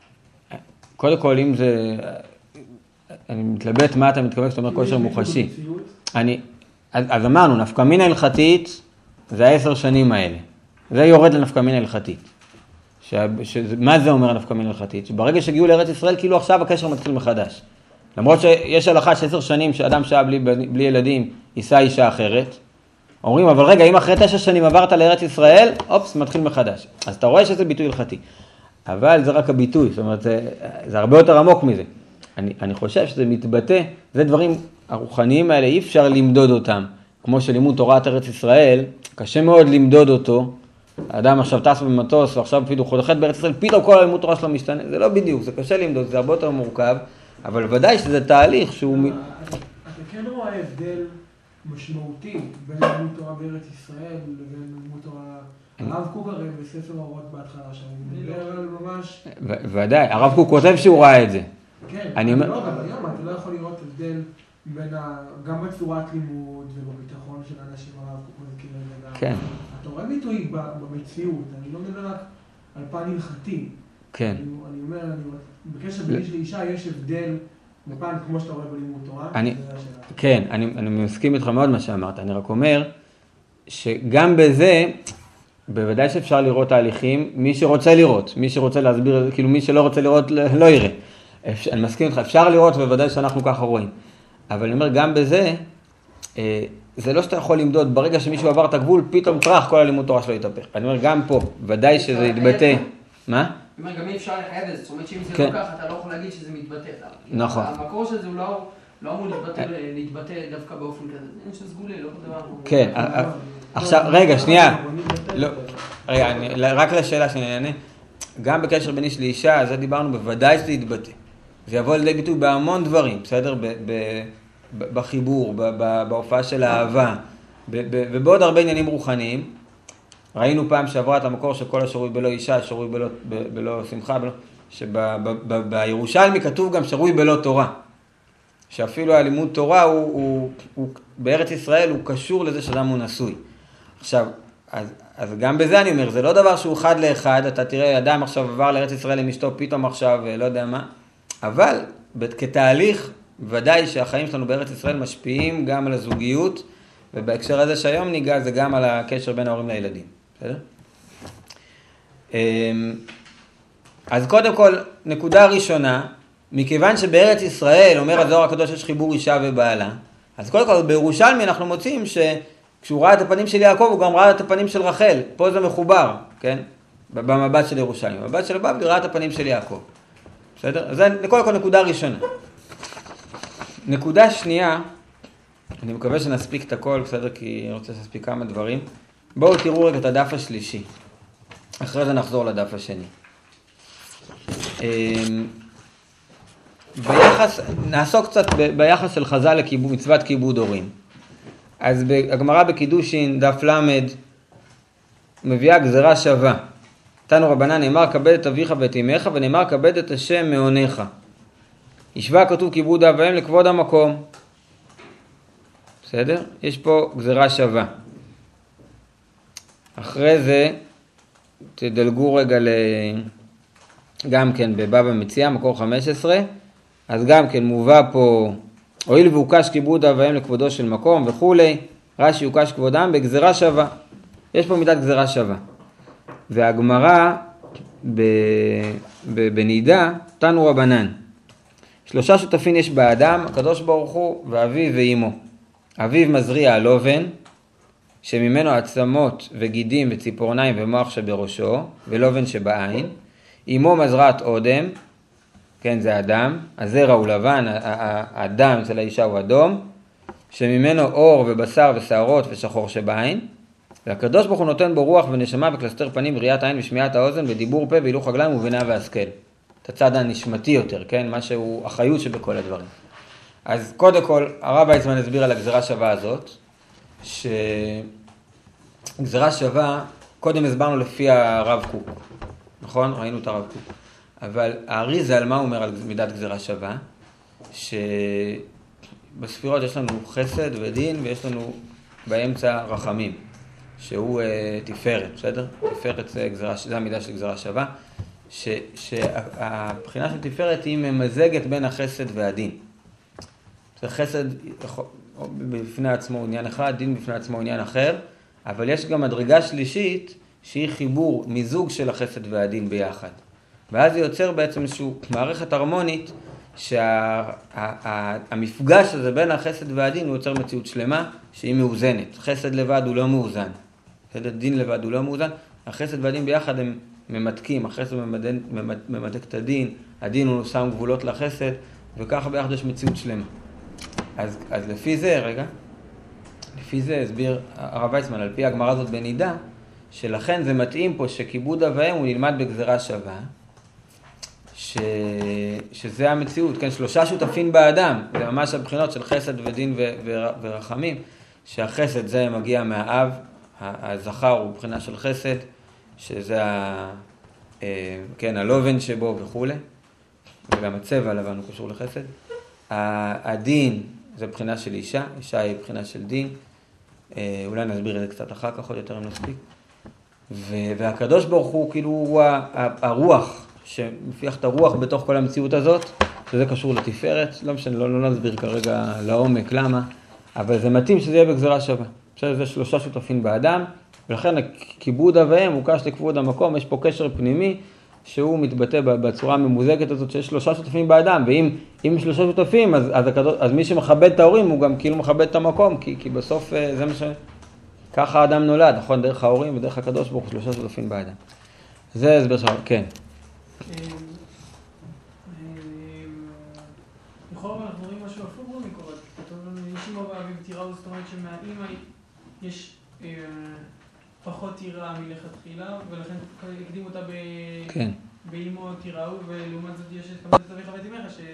קודם כל, אם זה... אני מתלבט מה אתה מתכוון כשאתה אומר קשר מוחשי. אני... אז אמרנו, נפקא מינה הלכתית זה העשר שנים האלה. זה יורד לנפקא מינה הלכתית. ש... ש... מה זה אומר הנפקא מינה הלכתית? שברגע שהגיעו לארץ ישראל, כאילו עכשיו הקשר מתחיל מחדש. למרות שיש הלכה שעשר שנים שאדם שהיה בלי, בלי ילדים יישא אישה אחרת, אומרים, אבל רגע, אם אחרי תשע שנים עברת לארץ ישראל, אופס, מתחיל מחדש. אז אתה רואה שזה ביטוי הלכתי. אבל זה רק הביטוי, זאת אומרת, זה, זה הרבה יותר עמוק מזה. אני, אני חושב שזה מתבטא, זה דברים הרוחניים האלה, אי אפשר למדוד אותם. כמו שלימוד תורת ארץ ישראל, קשה מאוד למדוד אותו. האדם עכשיו טס במטוס, ועכשיו פתאום חודחת בארץ ישראל, פתאום כל הלימוד תורה שלו משתנה. זה לא בדיוק, זה קשה למדוד, זה הרבה יותר מורכב, אבל ודאי שזה תהליך שהוא... אתה כן רואה הבדל משמעותי בין לימוד תורה בארץ ישראל לבין לימוד תורה... הרב קוק הרי בספר האורות בהתחלה שאני מדבר על ממש... ודאי, הרב קוק כותב שהוא ראה את זה. כן, אני אומר... לא, גם היום אתה לא יכול לראות הבדל בין ה... גם בצורת לימוד ובביטחון של אנשים, הרב קוק מזכיר את זה גם. כן. אתה רואה ביטוי במציאות, אני לא מדבר רק על פן הלכתי. כן. אני אומר, בקשר בין איש לאישה יש הבדל בפן כמו שאתה רואה בלימוד תורה. אני... כן, אני, אני מסכים איתך מאוד מה שאמרת, אני רק אומר שגם בזה... בוודאי שאפשר לראות תהליכים, מי שרוצה לראות, מי שרוצה להסביר, כאילו מי שלא רוצה לראות לא יראה. אני מסכים איתך, אפשר לראות ובוודאי שאנחנו ככה רואים. אבל אני אומר, גם בזה, זה לא שאתה יכול למדוד, ברגע שמישהו עבר את הגבול, פתאום טרח, כל הלימוד תורה שלו יתהפך. אני אומר, גם פה, ודאי שזה יתבטא. מה? אני אומר, גם אי אפשר לחייב את זה, זאת אומרת שאם זה לא ככה, אתה לא יכול להגיד שזה מתבטא. נכון. המקור של זה הוא לא אמור להתבטא דווקא באופן כזה. אין שזה סגולי, לא כל דבר. כן. עכשיו, רגע, שנייה, לא, רגע, אני, רק לשאלה שאני אענה, גם בקשר בין איש לאישה, זה דיברנו, בוודאי שזה יתבטא. זה יבוא לידי ביטוי בהמון דברים, בסדר? ב, ב, ב, בחיבור, ב, ב, בהופעה של האהבה, ב, ב, ובעוד הרבה עניינים רוחניים. ראינו פעם שעברה את המקור שכל השרוי בלא אישה, שרוי בלא, ב, בלא שמחה, בלא, שבירושלמי כתוב גם שרוי בלא תורה. שאפילו הלימוד תורה הוא, הוא, הוא, בארץ ישראל הוא קשור לזה שאדם הוא נשוי. עכשיו, אז, אז גם בזה אני אומר, זה לא דבר שהוא אחד לאחד, אתה תראה, אדם עכשיו עבר לארץ ישראל עם אשתו פתאום עכשיו, לא יודע מה, אבל כתהליך, ודאי שהחיים שלנו בארץ ישראל משפיעים גם על הזוגיות, ובהקשר הזה שהיום ניגע זה גם על הקשר בין ההורים לילדים. בסדר? אז קודם כל, נקודה ראשונה, מכיוון שבארץ ישראל, אומר הזוהר הקדוש, יש חיבור אישה ובעלה, אז קודם כל, בירושלמי אנחנו מוצאים שכשהוא ראה את הפנים של יעקב, הוא גם ראה את הפנים של רחל. פה זה מחובר, כן? במבט של ירושלמי. במבט של בבלי ראה את הפנים של יעקב. בסדר? זה קודם כל נקודה ראשונה. נקודה שנייה, אני מקווה שנספיק את הכל, בסדר? כי אני רוצה להספיק כמה דברים. בואו תראו רגע את הדף השלישי. אחרי זה נחזור לדף השני. ביחס, נעסוק קצת ב, ביחס של חז"ל לכיבוד, מצוות כיבוד הורים. אז הגמרא בקידושין, דף למד, מביאה גזרה שווה. תנו רבנן, נאמר כבד את אביך ואת אמך, ונאמר כבד את השם מעונך. השווה כתוב כיבוד אב ואם לכבוד המקום. בסדר? יש פה גזרה שווה. אחרי זה, תדלגו רגע ל... גם כן בבבא מציעא, מקור חמש עשרה, אז גם כן מובא פה, הואיל והוקש כיבוד אב ואם לכבודו של מקום וכולי, רש"י הוקש כבודם בגזרה שווה. יש פה מידת גזרה שווה. והגמרא בנידה, תנו רבנן. שלושה שותפים יש באדם, הקדוש ברוך הוא ואביו ואימו. אביו מזריע הלובן, שממנו עצמות וגידים וציפורניים ומוח שבראשו, ולובן שבעין. אימו מזרעת אודם, כן, זה אדם, הזרע הוא לבן, האדם אצל האישה הוא אדום, שממנו אור ובשר ושערות ושחור שבעין. והקדוש ברוך הוא נותן בו רוח ונשמה וקלסתר פנים, בריאת עין ושמיעת האוזן ודיבור פה והילוך רגליים ובינה והשכל. את הצד הנשמתי יותר, כן? מה שהוא החיות שבכל הדברים. אז קודם כל, הרב ויצמן הסביר על הגזרה שווה הזאת, שגזרה שווה, קודם הסברנו לפי הרב קוק, נכון? ראינו את הרב קוק. אבל האריזה על מה הוא אומר על מידת גזרה שווה? שבספירות יש לנו חסד ודין ויש לנו באמצע רחמים, שהוא אה, תפארת, בסדר? תפארת זה, גזרה, זה המידה של גזרה שווה, ש, שהבחינה של תפארת היא ממזגת בין החסד והדין. זה חסד בפני עצמו עניין אחד, דין בפני עצמו עניין אחר, אבל יש גם מדרגה שלישית שהיא חיבור, מיזוג של החסד והדין ביחד. ואז זה יוצר בעצם איזושהי מערכת הרמונית, שהמפגש הזה בין החסד והדין הוא יוצר מציאות שלמה שהיא מאוזנת. חסד לבד הוא לא מאוזן. חסד דין לבד הוא לא מאוזן. החסד והדין ביחד הם ממתקים. החסד ממתק את הדין, הדין הוא שם גבולות לחסד, וככה ביחד יש מציאות שלמה. אז, אז לפי זה, רגע, לפי זה הסביר הרב ויצמן, על פי הגמרא הזאת בנידה, שלכן זה מתאים פה שכיבוד אב ואם הוא נלמד בגזרה שווה, ש... שזה המציאות, כן, שלושה שותפים באדם, זה ממש הבחינות של חסד ודין ו... ו... ורחמים, שהחסד זה מגיע מהאב, הזכר הוא בחינה של חסד, שזה ה... כן, הלובן שבו וכו', וגם הצבע הלבן הוא קשור לחסד. הדין זה בחינה של אישה, אישה היא בחינה של דין, אולי נסביר את זה קצת אחר כך, עוד יותר אם נספיק. והקדוש ברוך הוא כאילו הוא הרוח, שמפיח את הרוח בתוך כל המציאות הזאת, שזה קשור לתפארת, לא משנה, לא, לא נסביר כרגע לעומק למה, אבל זה מתאים שזה יהיה בגזרה שווה. עכשיו זה שלושה שותפים באדם, ולכן הכיבוד אב ואם הוא קש לכבוד המקום, יש פה קשר פנימי, שהוא מתבטא בצורה הממוזגת הזאת שיש שלושה שותפים באדם, ואם אם שלושה שותפים, אז, אז, הקדוש, אז מי שמכבד את ההורים הוא גם כאילו מכבד את המקום, כי, כי בסוף זה מה ש... ככה האדם נולד, נכון? דרך ההורים ודרך הקדוש ברוך הוא שלושה שותפים באדם. זה הסבר שלנו, כן. לכאורה אנחנו רואים משהו הפוך במקורות, כתוב לנו אישים אבא אביו תיראו, זאת אומרת שמהאמא יש פחות תיראה מלכתחילה, ולכן הקדים אותה באימו תיראו, ולעומת זאת יש את כבוד את אביך ואת אמך ש...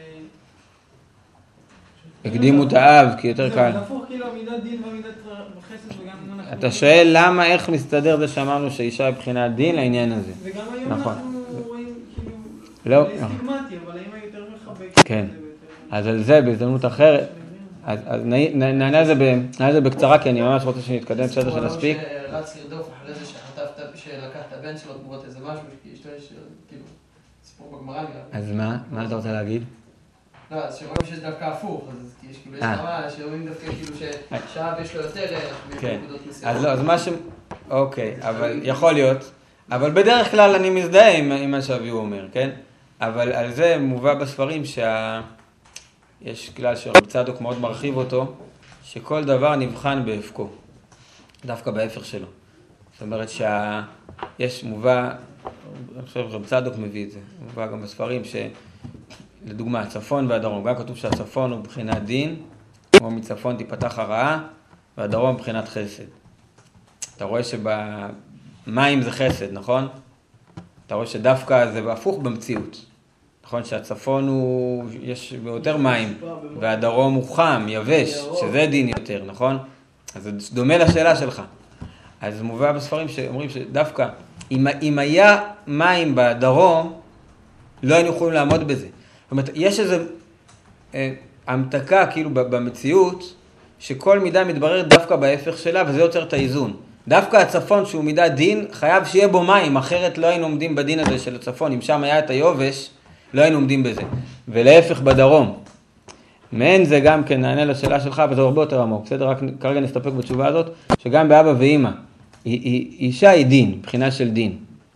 הקדימו את האב, כי יותר קל. זה הפוך כאילו מידת דין ומידת חסד וגם... אתה שואל למה, איך מסתדר זה שאמרנו שאישה מבחינת דין לעניין הזה. וגם היום אנחנו רואים כאילו... לא. סטיגמטי, אבל האמא יותר מחבקת. כן. אז על זה בהזדמנות אחרת. אז נענה על זה בקצרה, כי אני ממש רוצה שנתקדם, בסדר שנספיק. שרץ לרדוף אחרי זה שחטפת, שלקח את הבן שלו תמורות איזה משהו, כי אשתו יש כאילו סיפור בגמרא נראה. אז מה? מה אתה רוצה להגיד? לא, אז שרואים שיש דווקא הפוך, אז יש כאילו, יש רמה, שרואים דווקא כאילו ששאב יש לו יותר ערך, כן. אז לא, אז מה ש... אוקיי, אבל יכול להיות. אבל בדרך כלל אני מזדהה עם מה שאביהו אומר, כן? אבל על זה מובא בספרים שה... יש כלל שרב צדוק מאוד מרחיב אותו, שכל דבר נבחן בהפקו, דווקא בהפך שלו. זאת אומרת שיש מובא, אני חושב רב צדוק מביא את זה, מובא גם בספרים שלדוגמה הצפון והדרום, גם כתוב שהצפון הוא מבחינת דין, כמו מצפון תיפתח הרעה, והדרום מבחינת חסד. אתה רואה שבמים זה חסד, נכון? אתה רואה שדווקא זה הפוך במציאות. נכון שהצפון הוא, יש יותר מים, והדרום הוא חם, יבש, שזה דין יותר, נכון? אז זה דומה לשאלה שלך. אז מובא בספרים שאומרים שדווקא, אם, אם היה מים בדרום, לא היינו יכולים לעמוד בזה. זאת אומרת, יש איזו אה, המתקה כאילו במציאות, שכל מידה מתבררת דווקא בהפך שלה, וזה יוצר את האיזון. דווקא הצפון שהוא מידה דין, חייב שיהיה בו מים, אחרת לא היינו עומדים בדין הזה של הצפון. אם שם היה את היובש, לא היינו עומדים בזה. ולהפך בדרום. מעין זה גם כן נענה לשאלה שלך, וזה הרבה יותר עמוק. בסדר, רק כרגע נסתפק בתשובה הזאת, שגם באבא ואמא, אישה היא דין, בחינה של דין.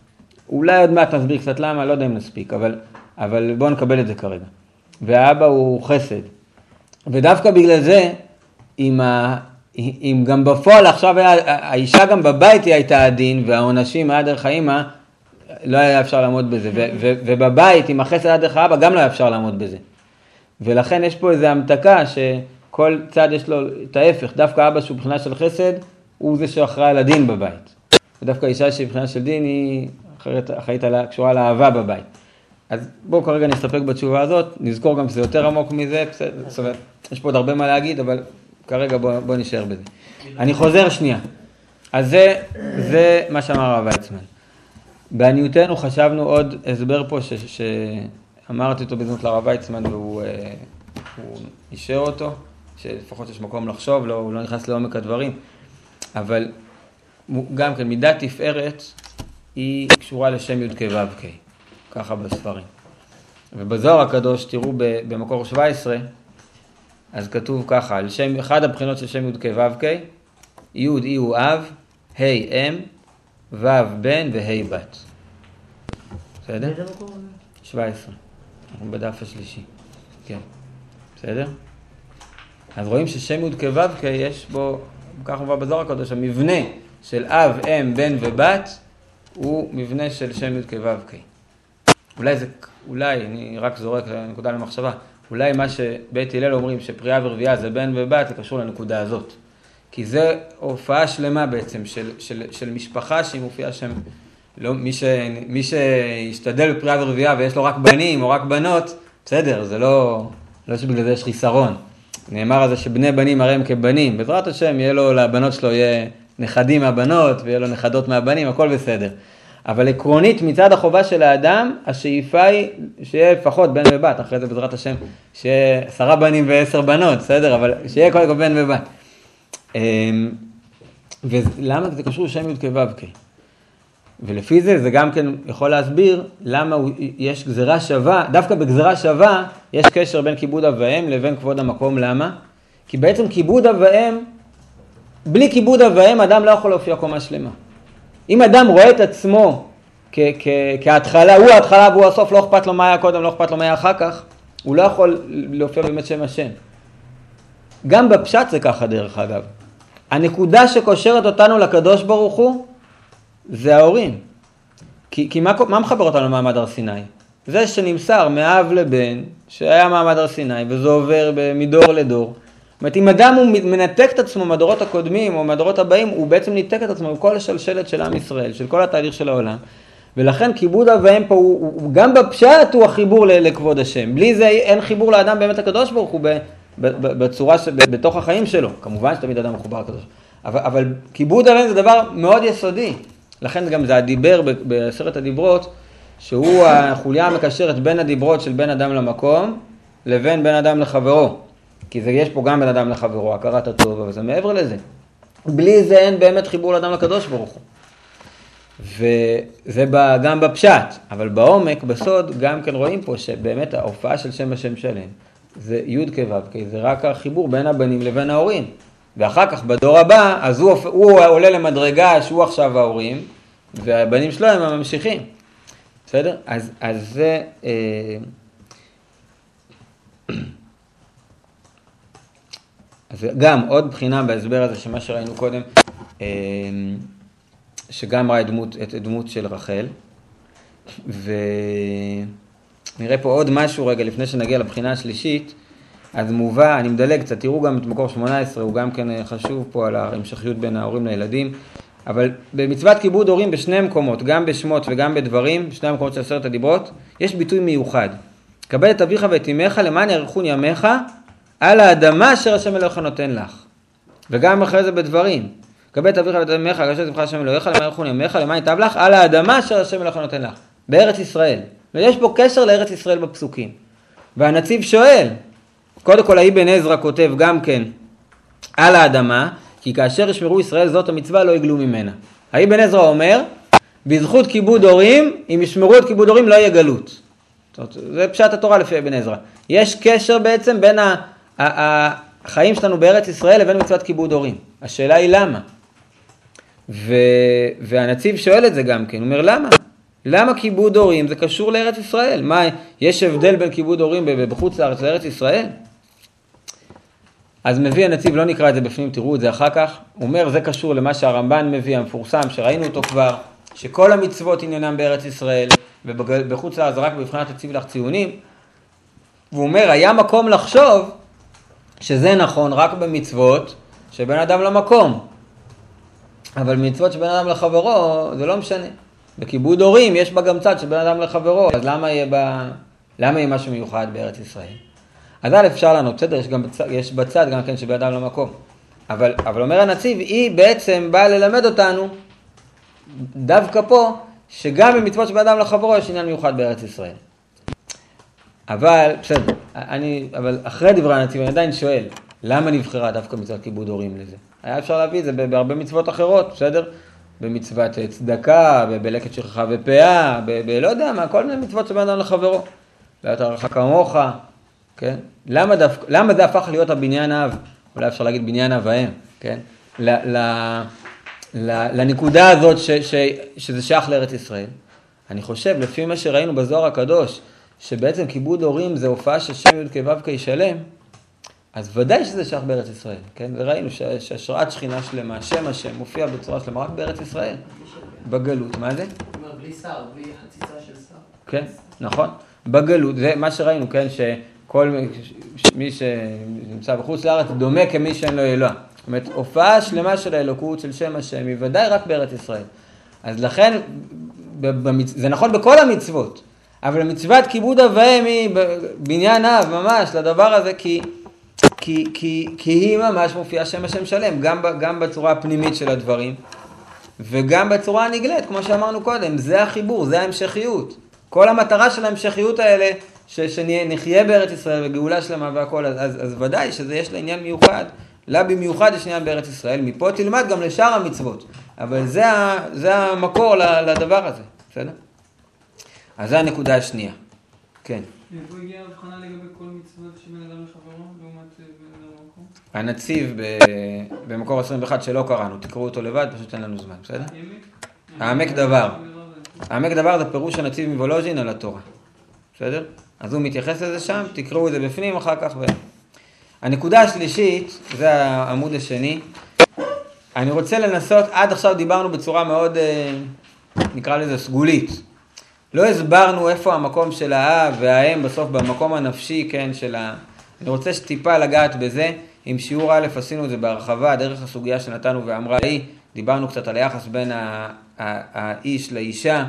אולי עוד מעט נסביר קצת למה, לא יודע אם נספיק, אבל, אבל בואו נקבל את זה כרגע. והאבא הוא חסד. ודווקא בגלל זה, אם, ה, אם גם בפועל עכשיו היה, האישה גם בבית היא הייתה הדין, והעונשים היה דרך האמא, לא היה אפשר לעמוד בזה. ו, ו, ובבית, אם החסד היה דרך האבא, גם לא היה אפשר לעמוד בזה. ולכן יש פה איזו המתקה שכל צד יש לו את ההפך. דווקא אבא שהוא מבחינה של חסד, הוא זה שאחראי על הדין בבית. ודווקא אישה שהיא מבחינה של דין היא אחרת, אחראית על, קשורה לאהבה בבית. אז בואו כרגע נסתפק בתשובה הזאת, נזכור גם שזה יותר עמוק מזה, בסדר, זאת אומרת, יש פה עוד הרבה מה להגיד, אבל כרגע בואו בוא נשאר בזה. אני חוזר שנייה. אז זה, זה מה שאמר הרב ויצמן. בעניותנו חשבנו עוד הסבר פה ש, שאמרתי אותו בזמנות לרב ויצמן והוא הוא אישר אותו, שלפחות יש מקום לחשוב, לא, הוא לא נכנס לעומק הדברים, אבל גם כן מידת תפארת היא קשורה לשם י' כ' ו' כ', ככה בספרים. ובזוהר הקדוש תראו במקור שבע עשרה, אז כתוב ככה, על שם, אחד הבחינות של שם י' כ' ו' כ', י' אי הוא אב, ה' אם, ו' בן וה' בת. בסדר? שבע עשרה. אנחנו בדף השלישי. כן. בסדר? אז רואים ששם י' כ' ו' כ' יש בו, כך מובא בזוהר הקדוש, המבנה של אב, אם, בן ובת, הוא מבנה של שם י' כ' ו' כ'. אולי זה, אולי, אני רק זורק נקודה למחשבה, אולי מה שבית הלל אומרים שפריאה ורבייה זה בן ובת, זה קשור לנקודה הזאת. כי זה הופעה שלמה בעצם של, של, של משפחה שהיא מופיעה שם, לא, מי, ש, מי שישתדל בפריאה ורבייה ויש לו רק בנים או רק בנות, בסדר, זה לא, לא שבגלל זה יש חיסרון. נאמר על זה שבני בנים הרי הם כבנים, בעזרת השם יהיה לו, לבנות שלו יהיה נכדים מהבנות ויהיה לו נכדות מהבנים, הכל בסדר. אבל עקרונית מצד החובה של האדם, השאיפה היא שיהיה לפחות בן ובת, אחרי זה בעזרת השם שיהיה עשרה בנים ועשר בנות, בסדר, אבל שיהיה קודם כל בן ובת. ולמה זה קשור לשם י' כ' ו' כ'? ולפי זה זה גם כן יכול להסביר למה יש גזרה שווה, דווקא בגזרה שווה יש קשר בין כיבוד אב ואם לבין כבוד המקום, למה? כי בעצם כיבוד אב ואם, בלי כיבוד אב ואם אדם לא יכול להופיע קומה שלמה. אם אדם רואה את עצמו כ- כ- כהתחלה, הוא ההתחלה והוא הסוף, לא אכפת לו מה היה קודם, לא אכפת לו מה היה אחר כך, הוא לא יכול להופיע באמת שם השם. גם בפשט זה ככה דרך אגב. הנקודה שקושרת אותנו לקדוש ברוך הוא, זה ההורים. כי, כי מה, מה מחבר אותנו למעמד הר סיני? זה שנמסר מאב לבן, שהיה מעמד הר סיני, וזה עובר מדור לדור. זאת אומרת, אם אדם הוא מנתק את עצמו מהדורות הקודמים או מהדורות הבאים, הוא בעצם ניתק את עצמו מכל השלשלת של עם ישראל, של כל התהליך של העולם. ולכן כיבוד אב ואם פה, הוא, הוא, גם בפשט הוא החיבור לכבוד השם. בלי זה אין חיבור לאדם באמת לקדוש ברוך הוא בצורה, ש, בתוך החיים שלו. כמובן שתמיד אדם מחובר לקדוש. אבל, אבל כיבוד אב ואם זה דבר מאוד יסודי. לכן גם זה הדיבר בעשרת הדיברות, שהוא החוליה המקשרת בין הדיברות של בן אדם למקום, לבין בן אדם לחברו. כי זה, יש פה גם בן אדם לחברו, הכרת הטוב, אבל זה מעבר לזה. בלי זה אין באמת חיבור לאדם לקדוש ברוך הוא. וזה גם בפשט, אבל בעומק, בסוד, גם כן רואים פה שבאמת ההופעה של שם השם שלם, זה י' כ' ו' כ', זה רק החיבור בין הבנים לבין ההורים. ואחר כך בדור הבא, אז הוא, הוא עולה למדרגה שהוא עכשיו ההורים, והבנים שלו הם הממשיכים. בסדר? אז, אז זה... אה, אז גם עוד בחינה בהסבר הזה שמה שראינו קודם, שגם ראה דמות, את דמות של רחל, ונראה פה עוד משהו רגע לפני שנגיע לבחינה השלישית, אז מובא, אני מדלג קצת, תראו גם את מקור שמונה עשרה, הוא גם כן חשוב פה על ההמשכיות בין ההורים לילדים, אבל במצוות כיבוד הורים בשני מקומות, גם בשמות וגם בדברים, בשני המקומות של עשרת הדיברות, יש ביטוי מיוחד. קבל את אביך ואת אמך למען יאריכון ימיך, על האדמה אשר השם אלוהיך נותן לך. וגם אחרי זה בדברים. קבל את אביך ואת אמך, כאשר תבחר השם אלוהיך, למען יאריכון ימיך, למען ייטב לך, על האדמה אשר השם אלוהיך נותן לך. בארץ ישראל. ויש פה קשר לארץ ישראל בפסוקים. והנציב שואל, קודם כל האבן עזרא כותב גם כן על האדמה, כי כאשר ישמרו ישראל זאת המצווה לא יגלו ממנה. האבן עזרא אומר, בזכות כיבוד הורים, אם ישמרו את כיבוד הורים לא יהיה גלות. זה פשט התורה לפי אבן עזרא. יש קשר בעצם בין החיים שלנו בארץ ישראל לבין מצוות כיבוד הורים. השאלה היא למה? ו... והנציב שואל את זה גם כן, הוא אומר למה? למה כיבוד הורים זה קשור לארץ ישראל? מה, יש הבדל בין כיבוד הורים בחוץ לארץ לארץ ישראל? אז מביא הנציב, לא נקרא את זה בפנים, תראו את זה אחר כך. הוא אומר, זה קשור למה שהרמב"ן מביא, המפורסם, שראינו אותו כבר, שכל המצוות עניינם בארץ ישראל, ובחוץ לארץ זה רק בבחינת הציב לך ציונים. והוא אומר, היה מקום לחשוב שזה נכון רק במצוות שבין אדם למקום. אבל במצוות שבין אדם לחברו, זה לא משנה. בכיבוד הורים יש בה גם צד שבין אדם לחברו, אז למה יהיה, בה, למה יהיה משהו מיוחד בארץ ישראל? אז א' אפשר לענות, בסדר, יש, גם בצד, יש בצד גם כן שבין אדם למקום. אבל, אבל אומר הנציב, היא בעצם באה ללמד אותנו, דווקא פה, שגם במצוות שבין אדם לחברו יש עניין מיוחד בארץ ישראל. אבל, בסדר, אני, אבל אחרי דברי הנציב אני עדיין שואל, למה נבחרה דווקא מצוות כיבוד הורים לזה? היה אפשר להביא את זה בהרבה מצוות אחרות, בסדר? במצוות צדקה, בלקט שכחה ופאה, בלא יודע מה, כל מיני מצוות שבין אדם לחברו. ואתה רחק כמוך, כן? למה, דווקא, למה זה הפך להיות הבניין אב? אולי אפשר להגיד בניין אב האם, כן? ל, ל, ל, לנקודה הזאת ש, ש, שזה שייך לארץ ישראל. אני חושב, לפי מה שראינו בזוהר הקדוש, שבעצם כיבוד הורים זה הופעה של שם י' כו' כישלם, אז ודאי שזה שייך בארץ ישראל, כן? וראינו שהשראת שכינה שלמה, שם השם, מופיע בצורה שלמה רק בארץ ישראל, בגלות. מה זה? אומר, בלי שר, בלי חציצה של שר. כן, נכון. בגלות, זה מה שראינו, כן? שכל מי שנמצא בחוץ לארץ דומה כמי שאין לו אלוה. זאת אומרת, הופעה שלמה של האלוקות של שם השם, היא ודאי רק בארץ ישראל. אז לכן, זה נכון בכל המצוות, אבל מצוות כיבוד אב ואם היא בניין אב ממש לדבר הזה, כי, כי, כי, כי היא ממש מופיעה שם השם שלם, גם, גם בצורה הפנימית של הדברים, וגם בצורה הנגלית, כמו שאמרנו קודם, זה החיבור, זה ההמשכיות. כל המטרה של ההמשכיות האלה, שנחיה בארץ ישראל וגאולה שלמה והכל, אז, אז, אז ודאי שזה יש לה עניין מיוחד, לה במיוחד יש עניין בארץ ישראל, מפה תלמד גם לשאר המצוות, אבל זה, זה המקור לדבר הזה, בסדר? אז זה הנקודה השנייה. כן. איפה הגיעה הבחנה לגבי כל מצוות שבין אדם לחברו, לעומת בן אדם למקום? הנציב במקור עשרים ואחת שלא קראנו, תקראו אותו לבד, פשוט אין לנו זמן, בסדר? העמק דבר. העמק דבר זה פירוש הנציב מוולוז'ין על התורה. בסדר? אז הוא מתייחס לזה שם, תקראו את זה בפנים אחר כך. ו... הנקודה השלישית, זה העמוד השני. אני רוצה לנסות, עד עכשיו דיברנו בצורה מאוד, נקרא לזה סגולית. לא הסברנו איפה המקום של האב והאם בסוף במקום הנפשי, כן, של ה... אני רוצה שטיפה לגעת בזה. עם שיעור א' עשינו את זה בהרחבה, דרך הסוגיה שנתנו ואמרה היא, דיברנו קצת על היחס בין האיש לאישה,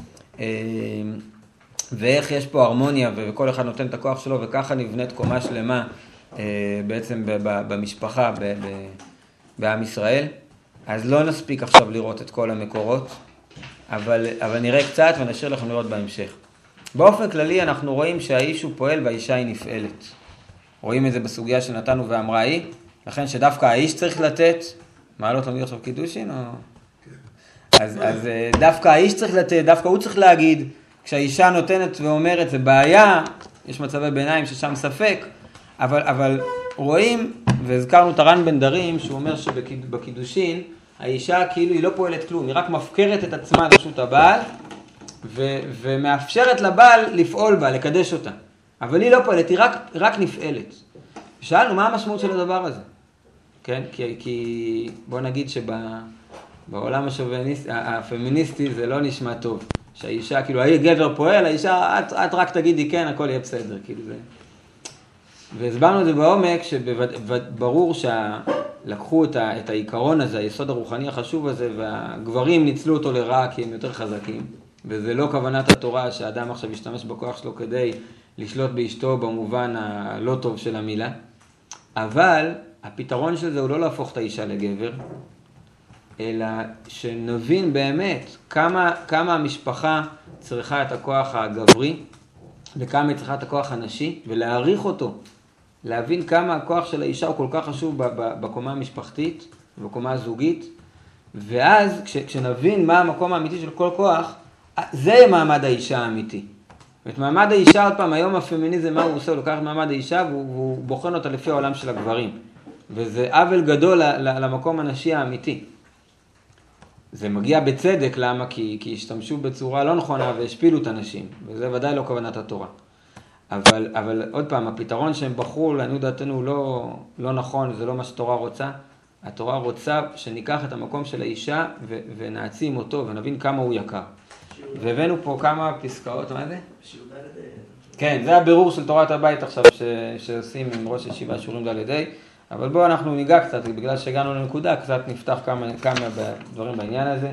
ואיך יש פה הרמוניה וכל אחד נותן את הכוח שלו, וככה נבנית קומה שלמה בעצם במשפחה, בעם ישראל. אז לא נספיק עכשיו לראות את כל המקורות, אבל, אבל נראה קצת ונשאיר לכם לראות בהמשך. באופן כללי אנחנו רואים שהאיש הוא פועל והאישה היא נפעלת. רואים את זה בסוגיה שנתנו ואמרה היא, לכן שדווקא האיש צריך לתת, מעלות למי עכשיו קידושין או... אז, אז דווקא האיש צריך לתת, דווקא הוא צריך להגיד, כשהאישה נותנת ואומרת זה בעיה, יש מצבי ביניים ששם ספק, אבל, אבל רואים, והזכרנו את הר"ן בן דרים, שהוא אומר שבקידושין, האישה כאילו היא לא פועלת כלום, היא רק מפקרת את עצמה לרשות הבעל, ו, ומאפשרת לבעל לפעול בה, לקדש אותה. אבל היא לא פועלת, היא רק, רק נפעלת. שאלנו מה המשמעות של הדבר הזה? כן? כי, כי בוא נגיד שבעולם השוביניסטי, הפמיניסטי זה לא נשמע טוב. שהאישה, כאילו, הגבר פועל, האישה, את, את רק תגידי כן, הכל יהיה בסדר, כאילו זה. והסברנו את זה בעומק, שברור שלקחו את, ה, את העיקרון הזה, היסוד הרוחני החשוב הזה, והגברים ניצלו אותו לרעה כי הם יותר חזקים. וזה לא כוונת התורה שהאדם עכשיו ישתמש בכוח שלו כדי לשלוט באשתו במובן הלא טוב של המילה. אבל הפתרון של זה הוא לא להפוך את האישה לגבר, אלא שנבין באמת כמה, כמה המשפחה צריכה את הכוח הגברי, וכמה היא צריכה את הכוח הנשי, ולהעריך אותו. להבין כמה הכוח של האישה הוא כל כך חשוב בקומה המשפחתית, בקומה הזוגית, ואז כש, כשנבין מה המקום האמיתי של כל כוח, זה מעמד האישה האמיתי. ואת מעמד האישה, עוד פעם, היום הפמיניזם, מה הוא עושה? הוא לוקח את מעמד האישה והוא, והוא בוחן אותה לפי העולם של הגברים. וזה עוול גדול למקום הנשי האמיתי. זה מגיע בצדק, למה? כי, כי השתמשו בצורה לא נכונה והשפילו את הנשים, וזה ודאי לא כוונת התורה. אבל, אבל עוד פעם, הפתרון שהם בחרו, לעניות דעתנו, לא, לא נכון, זה לא מה שתורה רוצה. התורה רוצה שניקח את המקום של האישה ו, ונעצים אותו ונבין כמה הוא יקר. והבאנו פה כמה פסקאות, מה זה? כן, זה הבירור של תורת הבית עכשיו ש, שעושים עם ראש ישיבה שיעורים ד' ה', אבל בואו אנחנו ניגע קצת, בגלל שהגענו לנקודה, קצת נפתח כמה, כמה דברים בעניין הזה.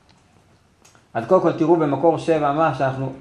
אז קודם כל תראו במקור שבע מה שאנחנו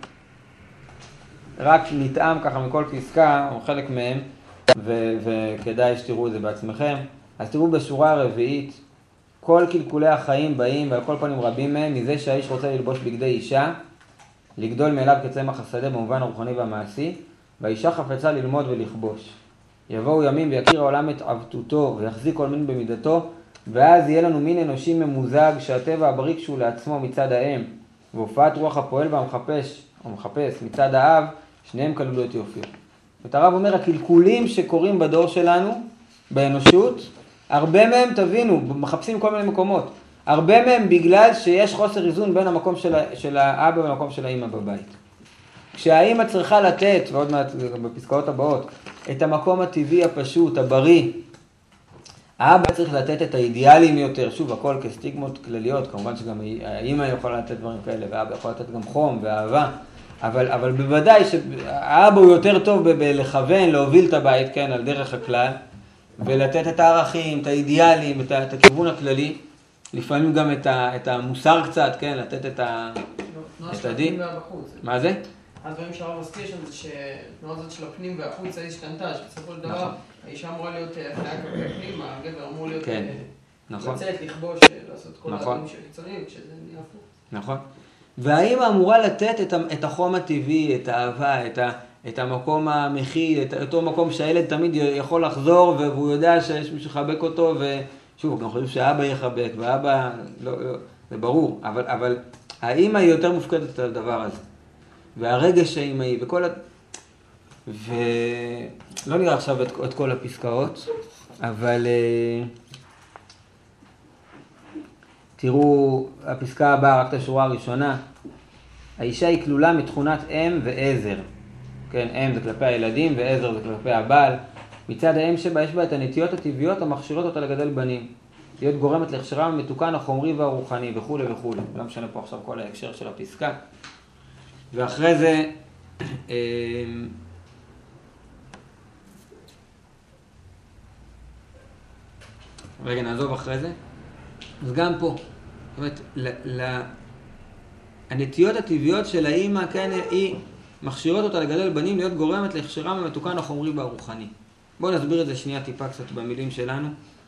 רק נטעם ככה מכל פסקה, או חלק מהם, ו- וכדאי שתראו את זה בעצמכם. אז תראו בשורה הרביעית, כל קלקולי החיים באים, ועל כל פנים רבים מהם, מזה שהאיש רוצה ללבוש בגדי אישה, לגדול מאליו כצמח השדה במובן הרוחני והמעשי, והאישה חפצה ללמוד ולכבוש. יבואו ימים ויכיר העולם את עבדותו, ויחזיק כל מין במידתו, ואז יהיה לנו מין אנושי ממוזג, שהטבע הבריק שהוא לעצמו מצד האם, והופעת רוח הפועל והמחפש, או מחפש מצד האב, שניהם כללו את יופי. ואת הרב אומר, הקלקולים שקורים בדור שלנו, באנושות, הרבה מהם, תבינו, מחפשים כל מיני מקומות. הרבה מהם בגלל שיש חוסר איזון בין המקום של, של האבא והמקום של האמא בבית. כשהאמא צריכה לתת, ועוד מעט בפסקאות הבאות, את המקום הטבעי הפשוט, הבריא, האבא צריך לתת את האידיאלים יותר, שוב, הכל כסטיגמות כלליות, כמובן שגם האמא יכולה לתת דברים כאלה, והאבא יכול לתת גם חום ואהבה, אבל, אבל בוודאי שהאבא הוא יותר טוב בלכוון, להוביל את הבית, כן, על דרך הכלל, ולתת את הערכים, את האידיאלים, את, את הכיוון הכללי, לפעמים גם את, ה, את המוסר קצת, כן, לתת את ה... את הדין. מה זה? הדברים שהרב מזכיר שם זה שתנועה הזאת של הפנים והחוץ היא השתנתה, שבסופו של דבר האישה אמורה להיות הפניה כלפי הפנים, הגבר אמור להיות לצאת, לכבוש, לעשות כל הדברים שחיצוניים, כשזה נהיה הפוך. נכון. והאמא אמורה לתת את, את החום הטבעי, את האהבה, את, ה, את המקום המכיל, את אותו מקום שהילד תמיד יכול לחזור והוא יודע שיש מישהו לחבק אותו, ושוב, אנחנו חושבים שהאבא יחבק, והאבא, לא, לא, זה ברור, אבל, אבל האמא היא יותר מופקדת על הדבר הזה. והרגש האמאי, וכל ה... ולא נראה עכשיו את, את כל הפסקאות, אבל תראו, הפסקה הבאה, רק את השורה הראשונה, האישה היא כלולה מתכונת אם ועזר. כן, אם זה כלפי הילדים ועזר זה כלפי הבעל. מצד האם שבה יש בה את הנטיות הטבעיות המכשירות אותה לגדל בנים. להיות גורמת להכשרה המתוקן, החומרי והרוחני וכו' וכו'. לא משנה פה עכשיו כל ההקשר של הפסקה. ואחרי זה, רגע נעזוב אחרי זה, אז גם פה, זאת אומרת, הנטיות הטבעיות של האמא, כן, היא מכשירות אותה לגדל בנים, להיות גורמת להכשרה המתוקן, החומרי והרוחני. בואו נסביר את זה שנייה טיפה קצת במילים שלנו.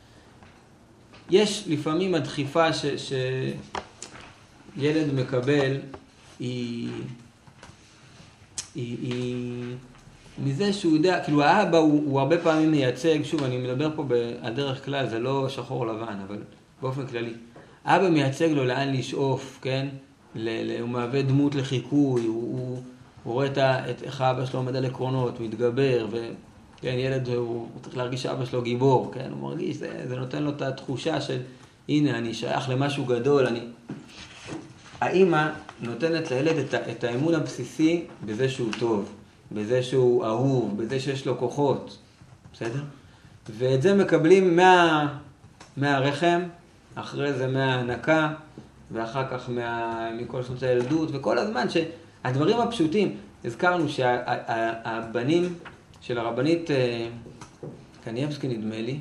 יש לפעמים הדחיפה ש, שילד מקבל, היא... היא, היא, מזה שהוא יודע, כאילו האבא הוא, הוא הרבה פעמים מייצג, שוב אני מדבר פה בדרך כלל, זה לא שחור לבן, אבל באופן כללי. האבא מייצג לו לאן לשאוף, כן? ל, ל, הוא מהווה דמות לחיקוי, הוא, הוא, הוא רואה את, את איך האבא שלו עומד על עקרונות, מתגבר, וכן, ילד הוא, הוא צריך להרגיש שאבא שלו גיבור, כן? הוא מרגיש, זה, זה נותן לו את התחושה של, הנה, אני שייך למשהו גדול, אני... האמא נותנת לילד את, את האמון הבסיסי בזה שהוא טוב, בזה שהוא אהוב, בזה שיש לו כוחות, בסדר? ואת זה מקבלים מה, מהרחם, אחרי זה מההנקה, ואחר כך מה, מכל שנות הילדות, וכל הזמן שהדברים הפשוטים, הזכרנו שהבנים של הרבנית קניאבסקי נדמה לי,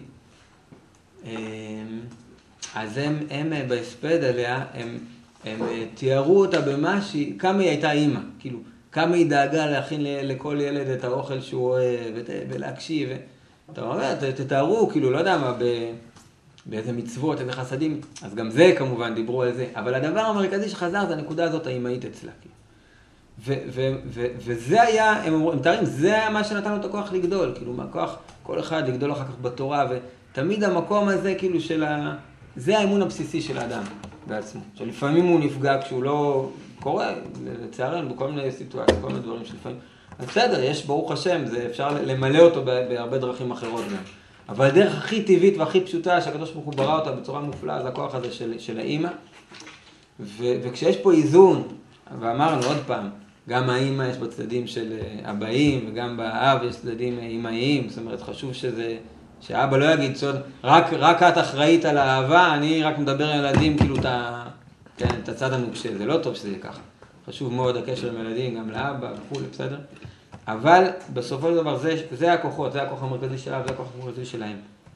אז הם, הם בהספד עליה, הם, הם תיארו אותה במה שהיא, כמה היא הייתה אימא, כאילו, כמה היא דאגה להכין לכל ילד את האוכל שהוא אוהב, ולהקשיב, אתה אומר, תתארו, כאילו, לא יודע מה, באיזה מצוות, איזה חסדים, אז גם זה כמובן דיברו על זה, אבל הדבר המרכזי שחזר זה הנקודה הזאת האימהית אצלה, כאילו. וזה היה, הם מתארים, זה היה מה שנתנו את הכוח לגדול, כאילו, מהכוח, כל אחד לגדול אחר כך בתורה, ותמיד המקום הזה, כאילו, של ה... זה האמון הבסיסי של האדם בעצמו. שלפעמים הוא נפגע כשהוא לא קורא, לצערנו, בכל מיני סיטואציות, כל מיני דברים שלפעמים. אז בסדר, יש ברוך השם, זה אפשר למלא אותו בהרבה דרכים אחרות גם. אבל הדרך הכי טבעית והכי פשוטה, שהקדוש ברוך הוא ברא אותה בצורה מופלאה, זה הכוח הזה של, של האמא. ו- וכשיש פה איזון, ואמרנו עוד פעם, גם האמא יש בצדדים של הבאים, וגם באב יש צדדים אמאיים, זאת אומרת, חשוב שזה, שהאבא לא יגיד סוד, רק, רק את אחראית על האהבה, אני רק מדבר על ילדים, כאילו, את, ה, כן, את הצד הנוקשה, זה לא טוב שזה יהיה ככה. חשוב מאוד הקשר עם ילדים, גם לאבא וכו', בסדר? אבל בסופו של דבר, זה, זה הכוחות, זה הכוח המרכזי של האב, זה הכוח המרכזי שלהם.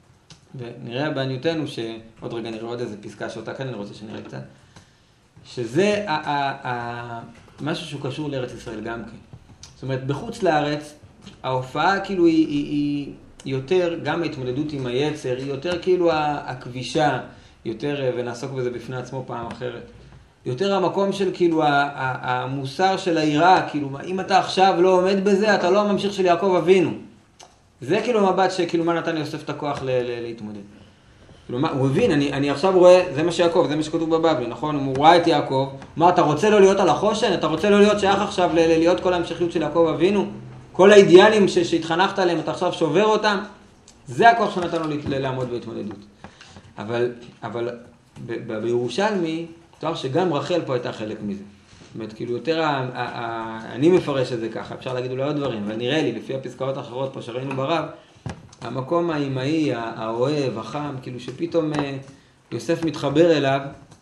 ונראה בעניותנו, שעוד רגע נראה עוד איזה פסקה שאותה כאן, אני רוצה שנראה קצת, שזה ה- ה- ה- משהו שהוא קשור לארץ ישראל גם כן. זאת אומרת, בחוץ לארץ, ההופעה כאילו היא, היא, היא יותר, גם ההתמודדות עם היצר, היא יותר כאילו הכבישה, יותר, ונעסוק בזה בפני עצמו פעם אחרת. יותר המקום של כאילו המוסר של העירה, כאילו אם אתה עכשיו לא עומד בזה, אתה לא הממשיך של יעקב אבינו. זה כאילו המבט שכאילו מה נתן ליוסף את הכוח ל- ל- להתמודד. כאילו מה, הוא הבין, אני, אני עכשיו רואה, זה מה שיעקב, זה מה שכתוב בבבלי, נכון? הוא רואה את יעקב, מה אתה רוצה לא להיות על החושן? אתה רוצה לא להיות שייך עכשיו ל- ל- להיות כל ההמשכיות של יעקב אבינו? כל האידיאלים ש- שהתחנכת עליהם, אתה עכשיו שובר אותם? זה הכוח שנתן לו ל- לעמוד בהתמודדות. אבל, אבל ב- ב- בירושלמי, תואר שגם רחל פה הייתה חלק מזה. זאת אומרת, כאילו יותר, ה- ה- ה- אני מפרש את זה ככה, אפשר להגיד אולי עוד דברים, אבל נראה לי, לפי הפסקאות האחרות פה שראינו ברב, המקום האימהי, האוהב, החם, כאילו שפתאום יוסף מתחבר אליו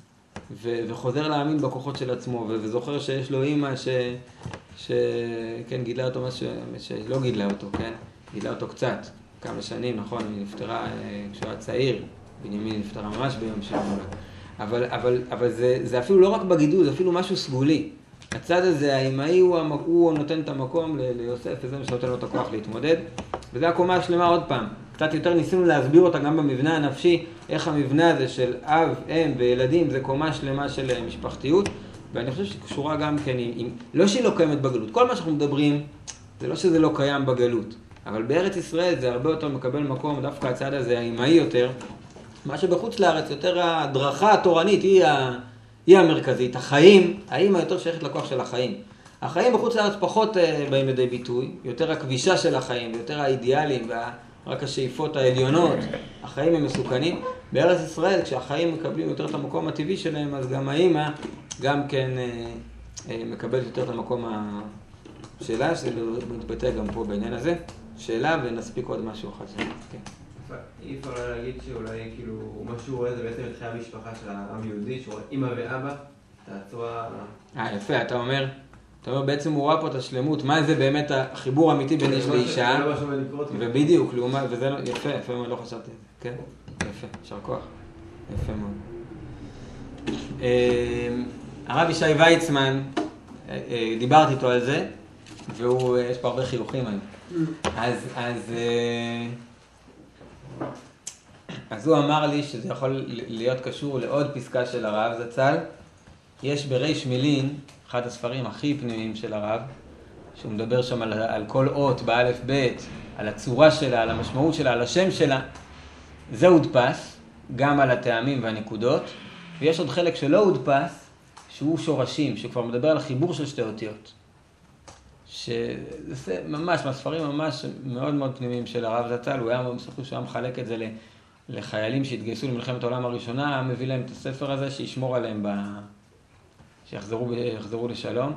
ו- וחוזר להאמין בכוחות של עצמו, ו- וזוכר שיש לו אימא ש... ש... כן, גידלה אותו, משהו, שלא גידלה אותו, כן? גידלה אותו קצת, כמה שנים, נכון, היא נפטרה כשהוא היה צעיר, בנימין נפטרה ממש ביום שלנו. אבל, אבל, אבל זה, זה אפילו לא רק בגידול, זה אפילו משהו סגולי. הצד הזה, האימהי הוא, המק... הוא נותן את המקום ל... ליוסף, וזה מה שנותן לו את הכוח להתמודד. וזה הקומה השלמה עוד פעם. קצת יותר ניסינו להסביר אותה גם במבנה הנפשי, איך המבנה הזה של אב, אם וילדים, זה קומה שלמה של משפחתיות. ואני חושב שקשורה גם כן עם, עם... לא שהיא לא קיימת בגלות. כל מה שאנחנו מדברים, זה לא שזה לא קיים בגלות. אבל בארץ ישראל זה הרבה יותר מקבל מקום, דווקא הצד הזה, האימהי יותר. מה שבחוץ לארץ, יותר הדרכה התורנית היא, ה... היא המרכזית. החיים, האימא יותר שייכת לכוח של החיים. החיים בחוץ לארץ פחות uh, באים לידי ביטוי, יותר הכבישה של החיים, יותר האידיאלים ורק השאיפות העליונות. החיים הם מסוכנים. בארץ ישראל, כשהחיים מקבלים יותר את המקום הטבעי שלהם, אז גם האימא גם כן uh, uh, מקבלת יותר את המקום שלה, שזה מתבטא גם פה בעניין הזה. שאלה ונספיק עוד משהו אחד. כן. אי אפשר להגיד שאולי כאילו מה שהוא רואה זה בעצם את חיי המשפחה של העם יהודי, שהוא רואה אמא ואבא, תעצורה... אה, יפה, אתה אומר, אתה אומר בעצם הוא רואה פה את השלמות, מה זה באמת החיבור האמיתי בין איש לאישה, ובדיוק, לעומת, וזה יפה, יפה מאוד, לא חשבתי את זה, כן? יפה, שר כוח, יפה מאוד. הרב ישי ויצמן, דיברתי איתו על זה, ויש פה הרבה חיוכים היום. אז, אז... אז הוא אמר לי שזה יכול להיות קשור לעוד פסקה של הרב זצ"ל. יש בריש מילין, אחד הספרים הכי פנימיים של הרב, שהוא מדבר שם על, על כל אות באלף בית, על הצורה שלה, על המשמעות שלה, על השם שלה. זה הודפס, גם על הטעמים והנקודות. ויש עוד חלק שלא הודפס, שהוא שורשים, שכבר מדבר על חיבור של שתי אותיות. שזה ממש, מהספרים ממש מאוד מאוד פנימיים של הרב זצ"ל, הוא היה מספר שהוא היה מחלק את זה לחיילים שהתגייסו למלחמת העולם הראשונה, מביא להם את הספר הזה שישמור עליהם, ב... שיחזרו, יחזרו לשלום.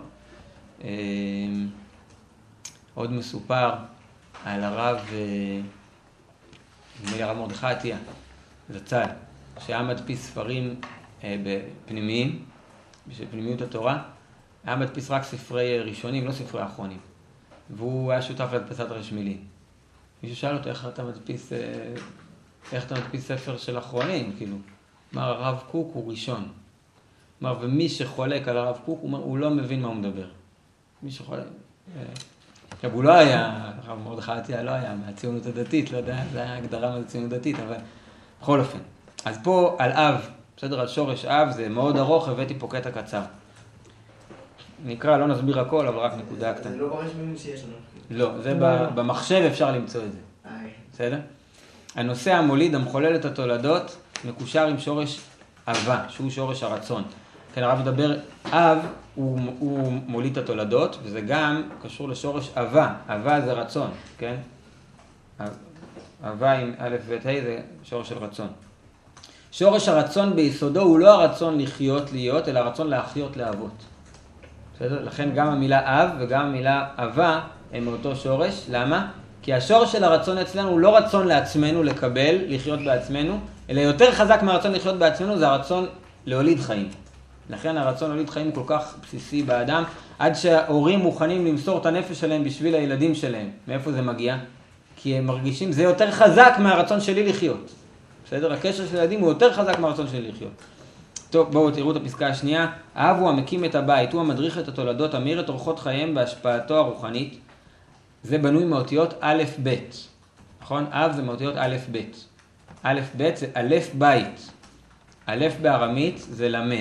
עוד מסופר על הרב, נדמה לי הרב מרדכי עטיה, זצ"ל, שהיה מדפיס ספרים פנימיים, בשביל פנימיות התורה, היה מדפיס רק ספרי ראשונים, לא ספרי האחרונים. והוא היה שותף להדפסת ריש מילין. מישהו שאל אותו, איך אתה מדפיס, איך אתה מדפיס ספר של אחרונים? כאילו, אמר, הרב קוק הוא ראשון. אמר, ומי שחולק על הרב קוק, הוא, הוא לא מבין מה הוא מדבר. מי שחולק... עכשיו, הוא לא היה, הרב מרדכי עטיה לא היה מהציונות הדתית, לא יודע, זה היה הגדרה מהציונות הדתית, אבל בכל אופן. אז פה על אב, בסדר, על שורש אב, זה מאוד ארוך, הבאתי פה קטע קצר. נקרא, לא נסביר הכל, אבל רק נקודה קטנה. זה לא ממש מילים שיש לנו. לא, זה במחשב אפשר למצוא את זה. בסדר? הנושא המוליד, המחולל את התולדות, מקושר עם שורש אהבה, שהוא שורש הרצון. כן, הרב מדבר, אב הוא, הוא מוליד את התולדות, וזה גם קשור לשורש אהבה. אהבה זה רצון, כן? אהבה עם א' ב' ה' זה שורש של רצון. שורש הרצון ביסודו הוא לא הרצון לחיות להיות, אלא הרצון להחיות לאהבות. בסדר? לכן גם המילה אב וגם המילה אהבה הם מאותו שורש. למה? כי השורש של הרצון אצלנו הוא לא רצון לעצמנו לקבל, לחיות בעצמנו, אלא יותר חזק מהרצון לחיות בעצמנו זה הרצון להוליד חיים. לכן הרצון להוליד חיים כל כך בסיסי באדם, עד שההורים מוכנים למסור את הנפש שלהם בשביל הילדים שלהם. מאיפה זה מגיע? כי הם מרגישים, זה יותר חזק מהרצון שלי לחיות. בסדר? הקשר של הילדים הוא יותר חזק מהרצון שלי לחיות. טוב, בואו תראו את הפסקה השנייה. האב הוא המקים את הבית, הוא המדריך את התולדות, המאיר את אורחות חייהם בהשפעתו הרוחנית. זה בנוי מאותיות א' ב'. נכון? אב זה מאותיות א' ב'. א' ב' זה א' בית. א' בארמית זה למד.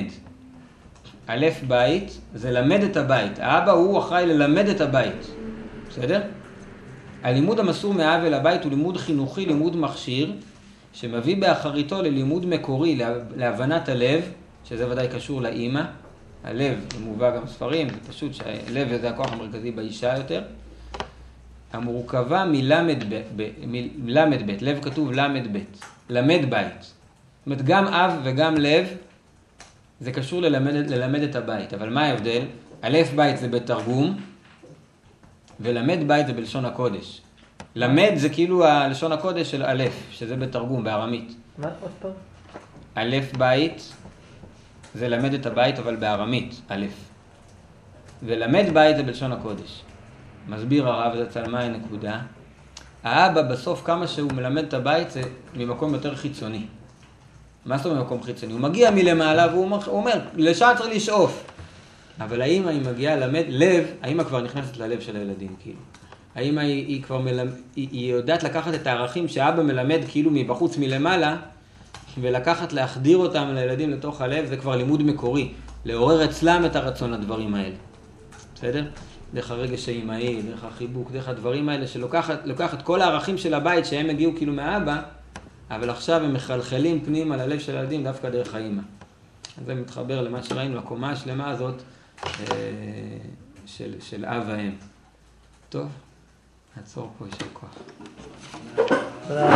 א' בית זה למד את הבית. האבא הוא אחראי ללמד את הבית. בסדר? הלימוד המסור מהאב אל הבית הוא לימוד חינוכי, לימוד מכשיר, שמביא באחריתו ללימוד מקורי, להבנת הלב, שזה ודאי קשור לאמא. הלב, זה מובא גם ספרים, זה פשוט שהלב זה הכוח המרכזי באישה יותר. המורכבה מלמד ב', מלמד ב', לב כתוב למד ב', למד בית. זאת אומרת, גם אב וגם לב, זה קשור ללמד, ללמד את הבית. אבל מה ההבדל? א' בית זה בתרגום, ולמד בית זה בלשון הקודש. למד זה כאילו הלשון הקודש של א', שזה בתרגום, בארמית. מה עוד פעם? א' בית זה למד את הבית, אבל בארמית, א'. ולמד בית זה בלשון הקודש. מסביר הרב זצ"ל מה הנקודה. האבא בסוף כמה שהוא מלמד את הבית זה ממקום יותר חיצוני. מה זאת אומרת ממקום חיצוני? הוא מגיע מלמעלה והוא אומר, אומר לשם צריך לשאוף. אבל האמא היא מגיעה למד, לב, האמא כבר נכנסת ללב של הילדים כאילו. האמא היא, היא כבר מלמד, היא, היא יודעת לקחת את הערכים שהאבא מלמד כאילו מבחוץ מלמעלה, ולקחת להחדיר אותם לילדים לתוך הלב, זה כבר לימוד מקורי. לעורר אצלם את הרצון לדברים האלה. בסדר? דרך הרגש האמאי, דרך החיבוק, דרך הדברים האלה שלוקחת לוקחת כל הערכים של הבית שהם הגיעו כאילו מהאבא, אבל עכשיו הם מחלחלים פנים על הלב של הילדים דווקא דרך האמא. אז זה מתחבר למה שראינו, לקומה השלמה הזאת של, של אב ואם. טוב, נעצור פה, יישר כוח. תודה.